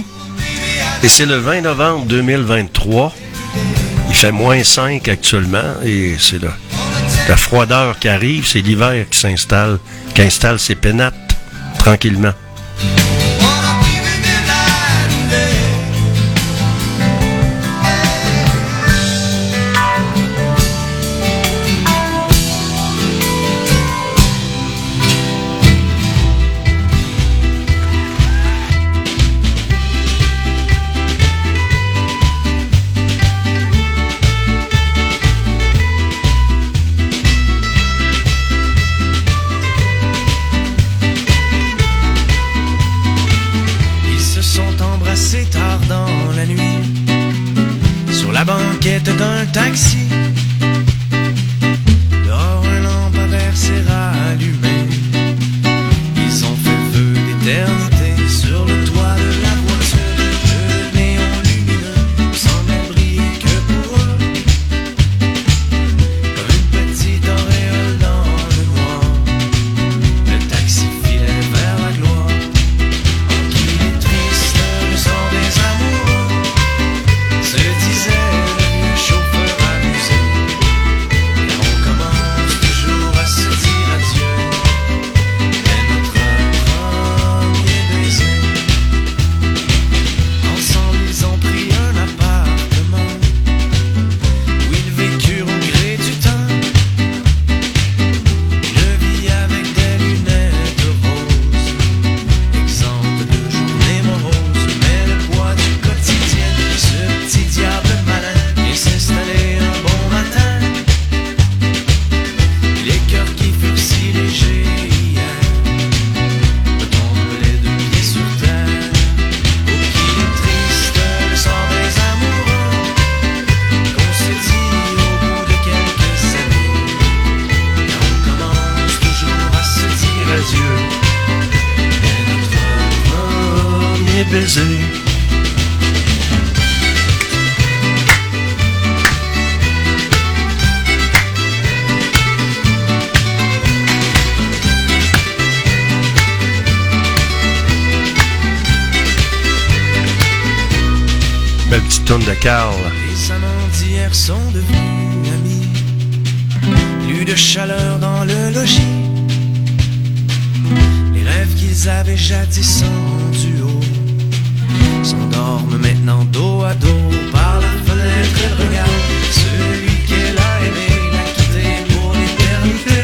Et c'est le vingt novembre deux mille vingt-trois. Il fait moins cinq actuellement. Et c'est là. La froideur qui arrive, c'est l'hiver qui s'installe, qui installe ses pénates tranquillement. assez tard dans la nuit, sur la banquette d'un taxi, dehors un lampadaire s'est rallumé. Ils ont fait feu d'éternité sur le toit de la voiture. Le néon lumineux semblait briller que pour eux, comme une petite auréole dans le noir. Le taxi filait vers la gloire. En qui est triste le sort des amoureux, se disait le vieux chauffeur amusé. Et on commence toujours à se dire adieu. Et notre premier baiser. Ensemble ils ont pris un appartement où ils vécurent au gré du temps. Une vie avec des lunettes roses, exemple de journée morose. Mais le poids du quotidien, ce petit diable malin vient s'installer un bon matin. Les cœurs qui furent si légers hier me tombent les deux pieds sur terre. Oh, qui est triste le sort des amoureux, qu'on se dit au bout de quelques années. Car on commence toujours à se dire adieu. Et notre premier baiser. Belle petite tourne de Carl. Les amants d'hier sont devenus amis. Plus de chaleur dans le logis. Les rêves qu'ils avaient jadis en duo s'endorment maintenant dos à dos. Par la fenêtre, elle regarde celui qu'elle a aimé, l'a quitté pour l'éternité,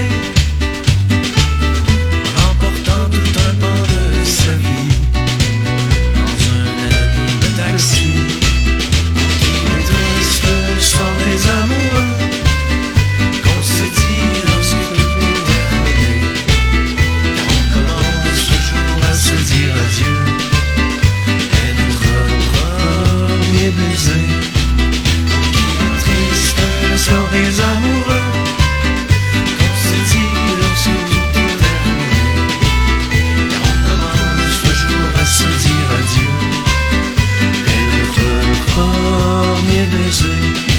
en emportant tout un pan de sa vie dans un avion de taxi. Le soir des amoureux, qu'on se dit lorsque tout est terminé. Car on commence toujours à se dire adieu. Et notre premier baiser, qui est triste le soir des amoureux, qu'on se dit lorsque tout est terminé. Car on commence toujours à se dire adieu. Et notre premier baiser.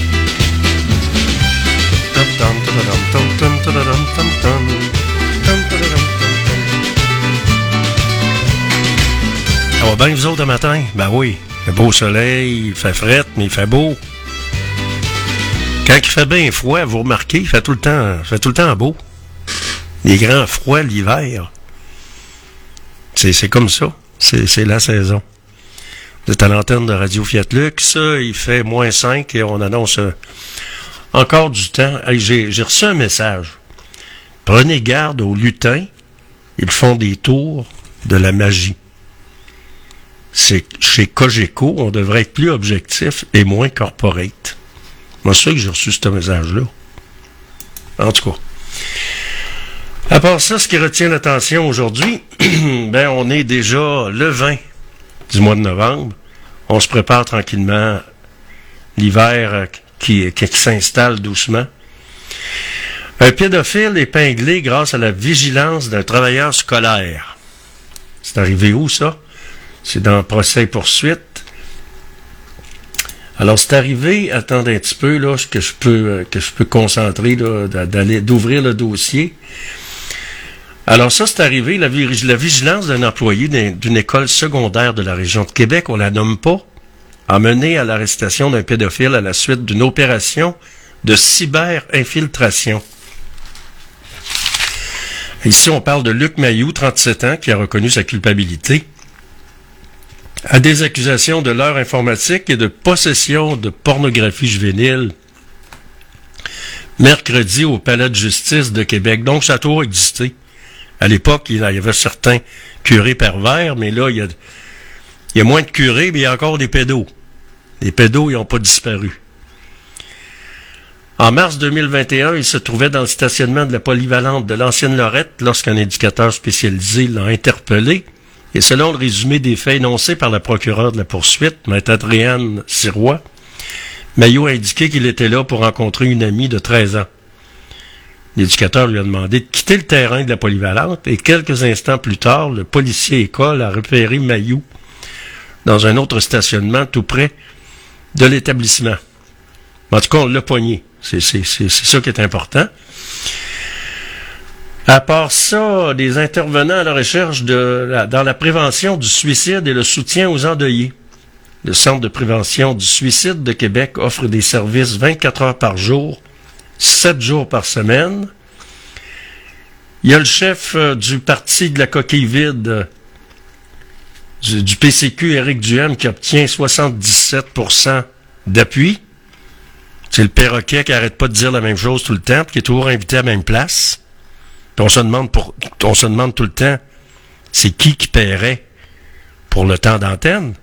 Ça va bien vous autres le matin? Ben oui. Il fait beau soleil, il fait fret, mais il fait beau. Quand il fait bien froid, vous remarquez, il fait tout le temps, il fait tout le temps beau. Les grands froids l'hiver. C'est, c'est comme ça. C'est, c'est la saison. Vous êtes à l'antenne de Radio Fiat Lux. Il fait moins cinq et on annonce euh, encore du temps. Hey, j'ai, j'ai reçu un message. Prenez garde aux lutins. Ils font des tours de la magie. C'est chez Cogeco, on devrait être plus objectif et moins corporate. Moi, c'est sûr que j'ai reçu ce message-là. En tout cas. À part ça, ce qui retient l'attention aujourd'hui, ben, on est déjà le vingt du mois de novembre. On se prépare tranquillement. L'hiver qui, qui, qui s'installe doucement. Un pédophile épinglé grâce à la vigilance d'un travailleur scolaire. C'est arrivé où, ça? C'est dans le procès et poursuite. Alors, c'est arrivé, attendez un petit peu, là, que je peux, que je peux concentrer, là, d'aller, d'ouvrir le dossier. Alors, ça, c'est arrivé, la, la vigilance d'un employé d'une école secondaire de la région de Québec, on la nomme pas, a mené à l'arrestation d'un pédophile à la suite d'une opération de cyber-infiltration. Ici, on parle de Luc Mailloux, trente-sept ans, qui a reconnu sa culpabilité à des accusations de leurre informatique et de possession de pornographie juvénile mercredi au Palais de justice de Québec. Donc, ça a toujours existé. À l'époque, il y avait certains curés pervers, mais là, il y a, il y a moins de curés, mais il y a encore des pédos. Les pédos, ils n'ont pas disparu. En mars deux mille vingt et un, il se trouvait dans le stationnement de la polyvalente de l'ancienne Lorette lorsqu'un éducateur spécialisé l'a interpellé Et selon le résumé des faits énoncés par la procureure de la poursuite, Maître Adrienne Sirois, Mailloux a indiqué qu'il était là pour rencontrer une amie de treize ans. L'éducateur lui a demandé de quitter le terrain de la polyvalente et quelques instants plus tard, le policier école a repéré Mailloux dans un autre stationnement tout près de l'établissement. En tout cas, on l'a pogné. C'est, c'est, c'est, c'est ça qui est important. À part ça, des intervenants à la recherche de la, dans la prévention du suicide et le soutien aux endeuillés. Le Centre de prévention du suicide de Québec offre des services vingt-quatre heures par jour, sept jours par semaine. Il y a le chef euh, du parti de la coquille vide euh, du, du P C Q, Éric Duhem, qui obtient soixante-dix-sept pour cent d'appui. C'est le perroquet qui n'arrête pas de dire la même chose tout le temps, puis qui est toujours invité à la même place. Puis on se demande pour, on se demande tout le temps, c'est qui qui paierait pour le temps d'antenne?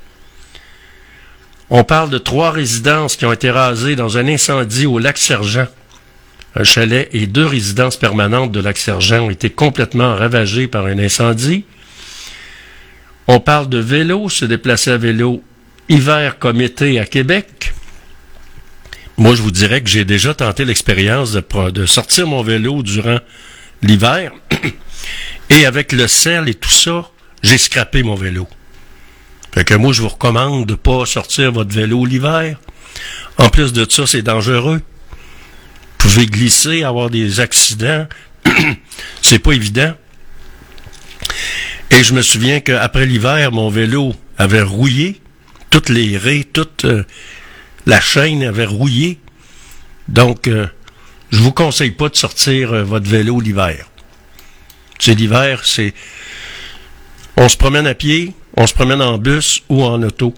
On parle de trois résidences qui ont été rasées dans un incendie au Lac-Sergent. Un chalet et deux résidences permanentes de Lac-Sergent ont été complètement ravagées par un incendie. On parle de vélo, se déplacer à vélo hiver comme été à Québec. Moi, je vous dirais que j'ai déjà tenté l'expérience de, de sortir mon vélo durant l'hiver. Et avec le sel et tout ça, j'ai scrappé mon vélo. Fait que moi, je vous recommande de pas sortir votre vélo l'hiver. En plus de ça, c'est dangereux. Vous pouvez glisser, avoir des accidents. C'est pas évident. Et je me souviens qu'après l'hiver, mon vélo avait rouillé. Toutes les raies, toute euh, la chaîne avait rouillé. Donc, euh, je vous conseille pas de sortir euh, votre vélo l'hiver. C'est l'hiver, c'est... On se promène à pied, on se promène en bus ou en auto.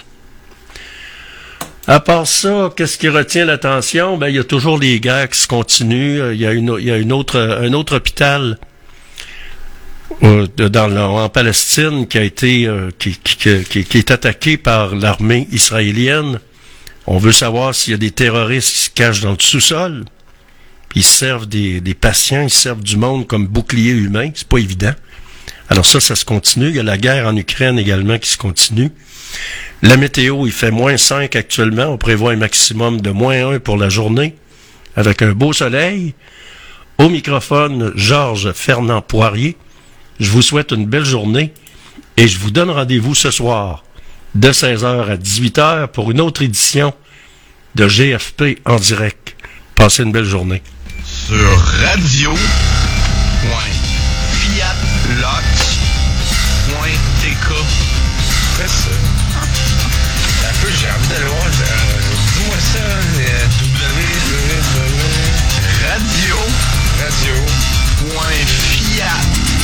À part ça, qu'est-ce qui retient l'attention? Ben, il y a toujours les guerres qui se continuent. Il y a une, il y a une autre, un autre hôpital euh, dans le, en Palestine qui a été, euh, qui, qui, qui, qui est attaqué par l'armée israélienne. On veut savoir s'il y a des terroristes qui se cachent dans le sous-sol. Ils servent des, des patients, ils servent du monde comme bouclier humain. C'est pas évident. Alors ça, ça se continue. Il y a la guerre en Ukraine également qui se continue. La météo, il fait moins cinq actuellement. On prévoit un maximum de moins un pour la journée, avec un beau soleil. Au microphone, Georges Fernand Poirier. Je vous souhaite une belle journée et je vous donne rendez-vous ce soir de seize heures à dix-huit heures pour une autre édition de G F P en direct. Passez une belle journée. Sur radio point fiat lox point t k. Fais ça. Un peu, j'ai envie d'aller voir. Euh, Dis-moi ça. Euh, w radio radio point fiat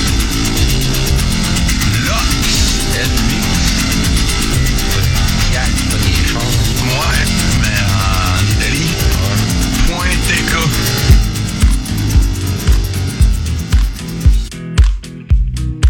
lox. Fiat, pas des choses. Ouais, mais en Italie. Point t k.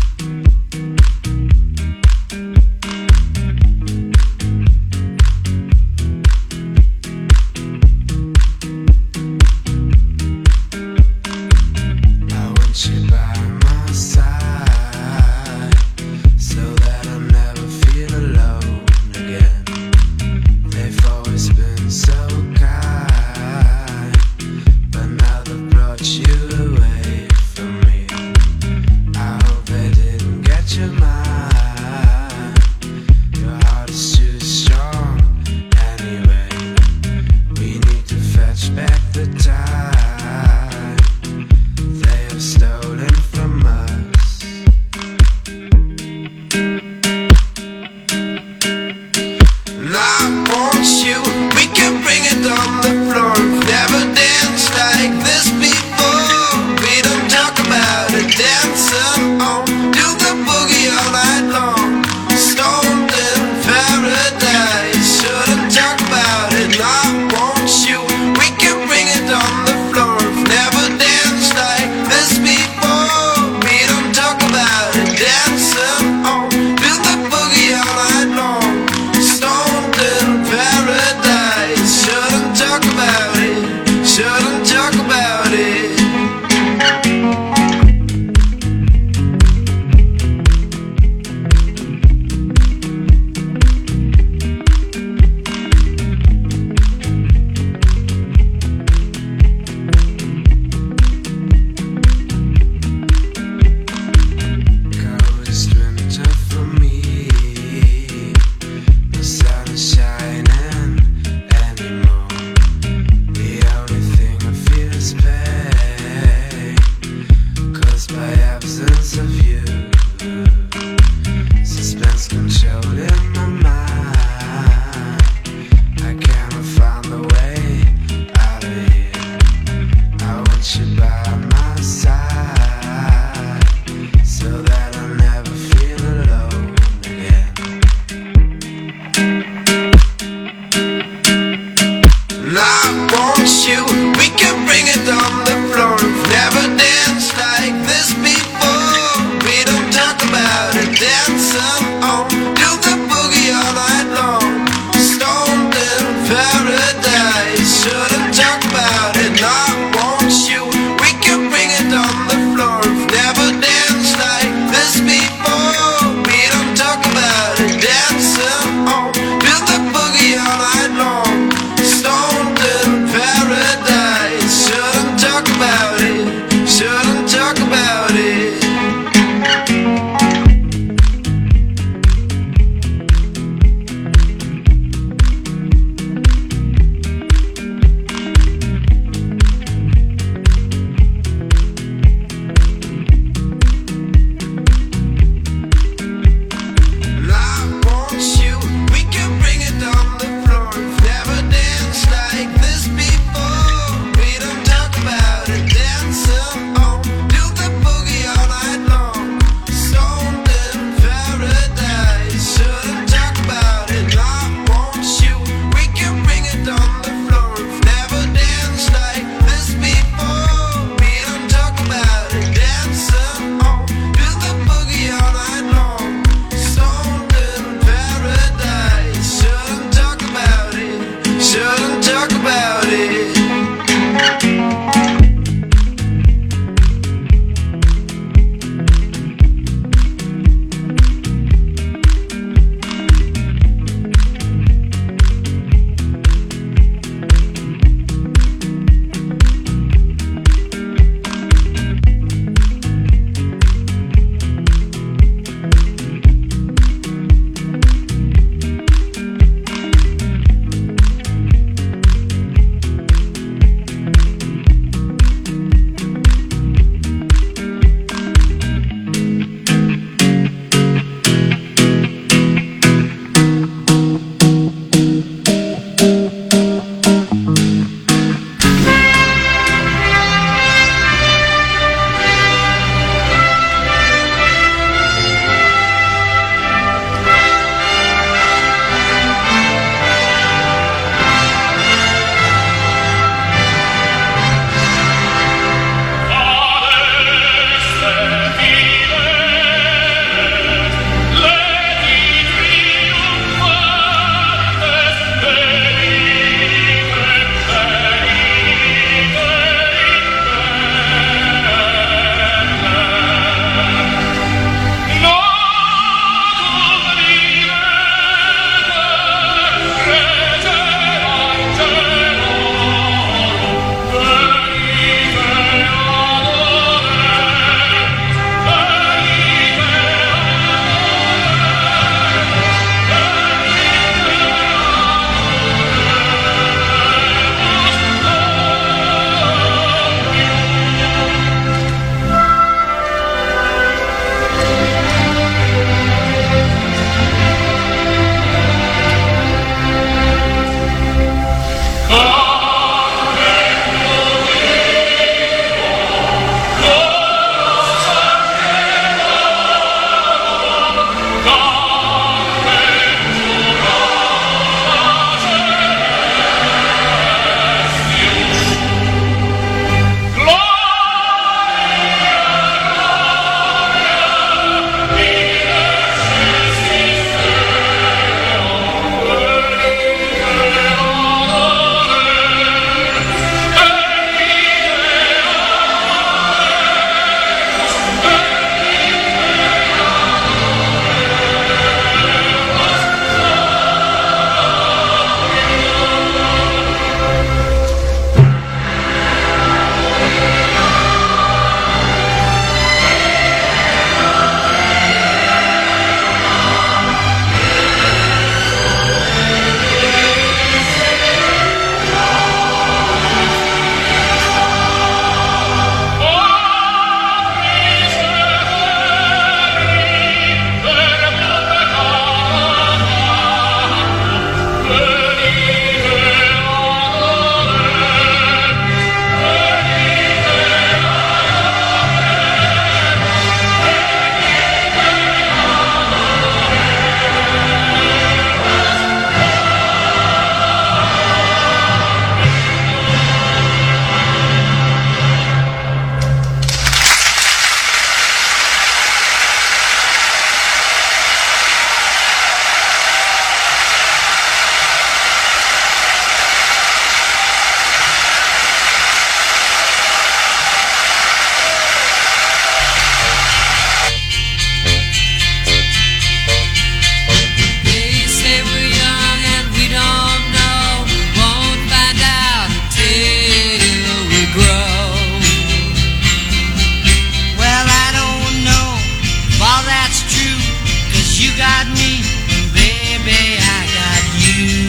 got me, baby, I got you.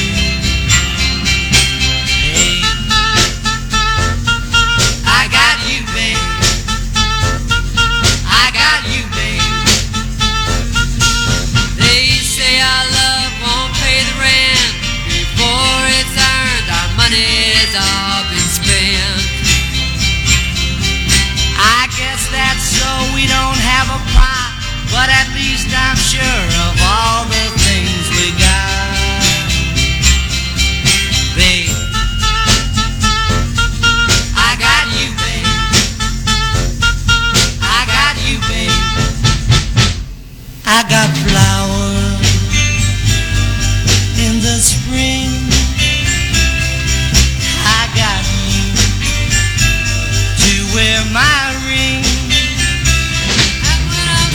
Hey, I got you, babe. I got you, babe. They say our love won't pay the rent before it's earned. Our money's all been spent. I guess that's so we don't have a pot, but at least I'm sure of all the things we got. Babe, I got you, babe. I got you, babe. I got flowers in the spring. I got you to wear my ring. And when I'm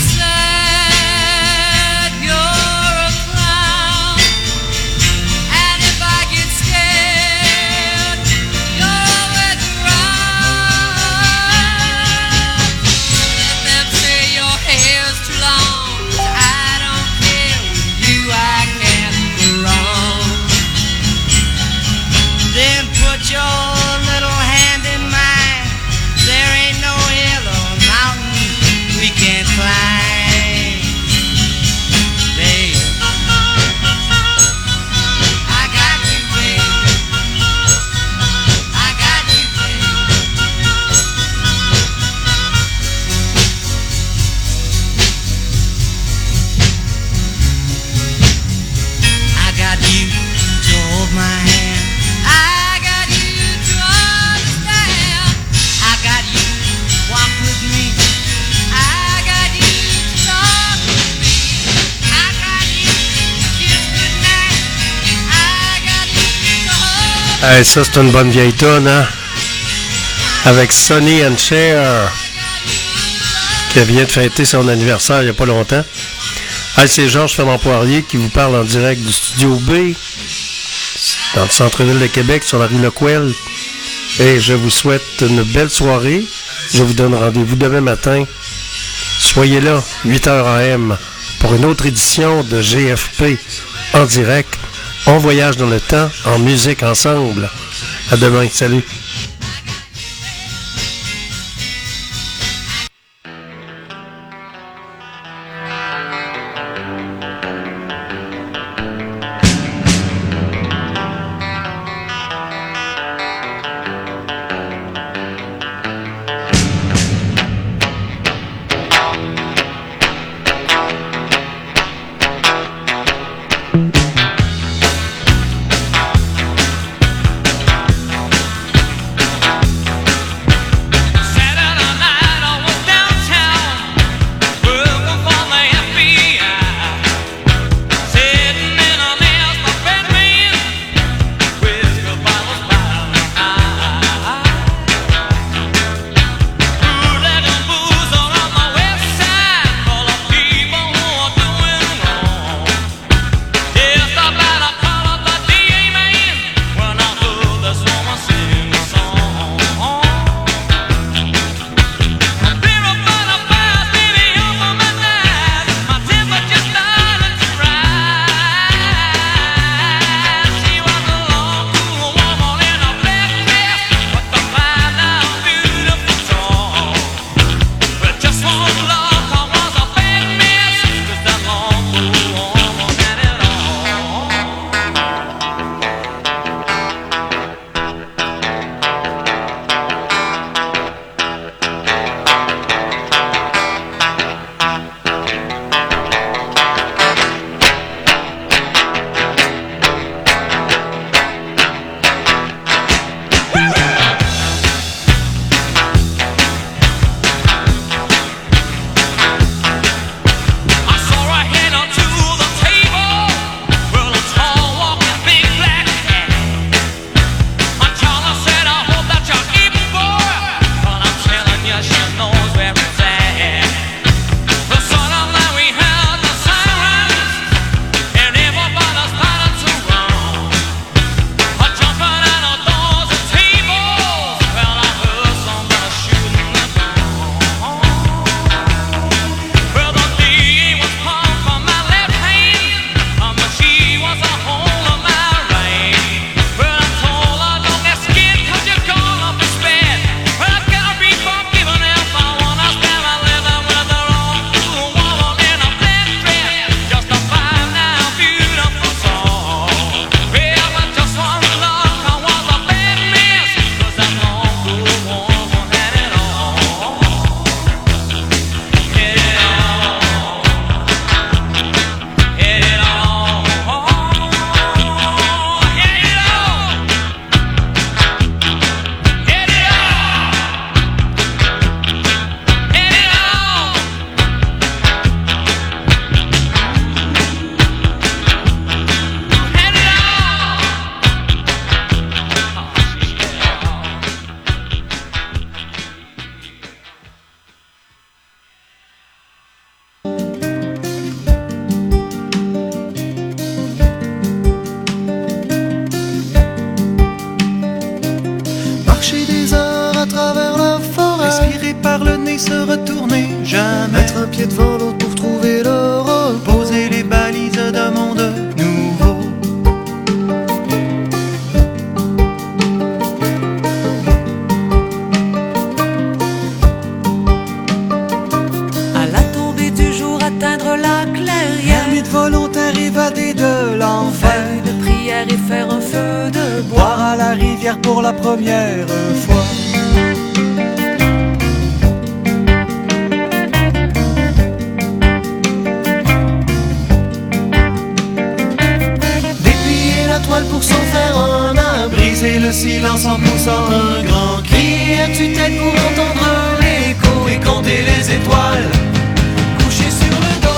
sad, you're a clown. And if I get scared, you're always around. Let them say your hair's too long. I don't care, with you I can't go wrong. Then put your little hand in mine. There ain't no hill or mountain we can't climb. Babe, I got you, babe. I got you, babe. I got you to hold my hand. I got you to understand. I got you to walk with me. I got you to talk with me. I got you to kiss goodnight. I got you to hold. Hey, ça, c'est une bonne vieille tonne, hein? Avec Sonny and Cher, qui vient de fêter son anniversaire il n'y a pas longtemps. Hey, c'est Georges Fernand Poirier qui vous parle en direct du Studio B, dans le centre-ville de Québec, sur la rue Lequel. Et je vous souhaite une belle soirée. Je vous donne rendez-vous demain matin. Soyez là, huit heures A M, pour une autre édition de G F P en direct. On voyage dans le temps, en musique ensemble. À demain, salut. Yeah. pied devant l'autre pour trouver le repos. Poser les balises d'un monde nouveau. À la tombée du jour, atteindre la clairière. Ermite volontaire évadé de l'enfer. Faire une prière et faire un feu de bois. Boire à la rivière pour la première fois. Déplier la toile pour s'en faire un âme. Briser le silence en poussant un grand cri. As-tu tête pour entendre l'écho et compter les étoiles couchées sur le dos?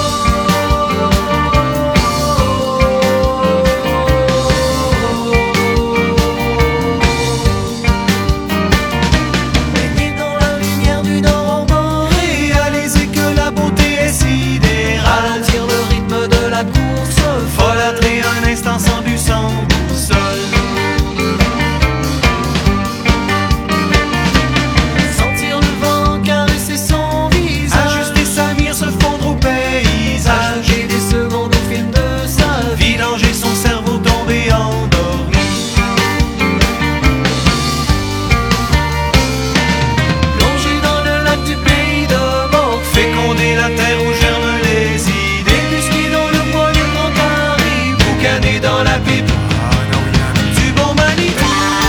Baigner dans la lumière d'une aurore, réaliser que la beauté est sidérale. Ralentir le rythme de la course, folâtrer un instant sans but, sans boussole. Sentir le vent caresser son visage, ajuster sa mire, se fondre au paysage. Ajouter des secondes au film de sa vie, vidanger son cerveau tombé endormi. Plonger dans le lac du pays de mort, féconder la terre où germent les idées. Musquer dans le bois du grand Paris, boucaner dans la pipe du bon Manitou.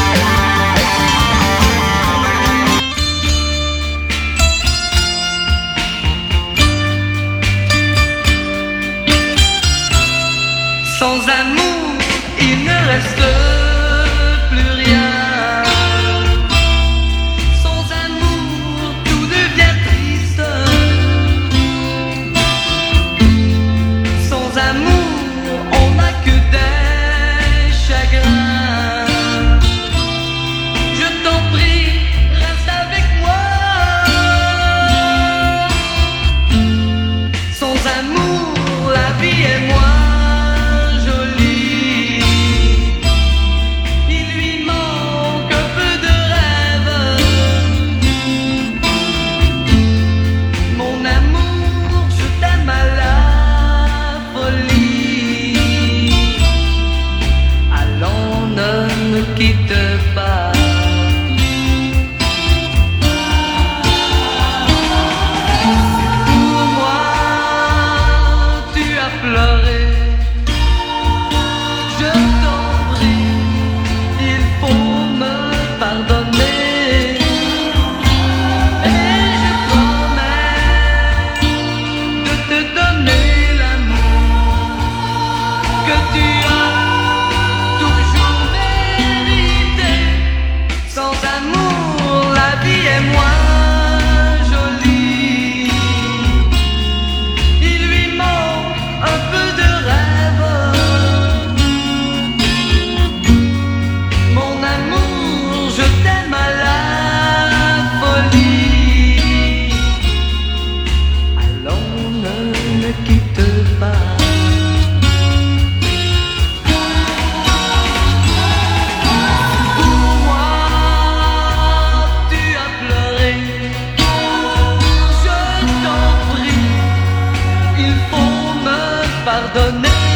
Sans amour, il ne reste plus rien. Sans amour, tout devient triste. Sans amour, on n'a que des chagrins. Je t'en prie, reste avec moi. Sans amour, la vie est moins jolie. Il lui manque un peu de rêve. Mon amour, je t'aime à la folie. Allons, ne me quitte pas. Pour moi, tu as pleuré. Je t'en prie, il faut me pardonner. Et je promets de te donner l'amour que tu as toujours mérité. Sans amour, la vie est moins jolie. Il lui manque un peu de rêve. Mon amour, je t'aime à la folie. Allons, ne me quitte pas. Pour moi, tu as pleuré. Je t'en prie, il faut me pardonner.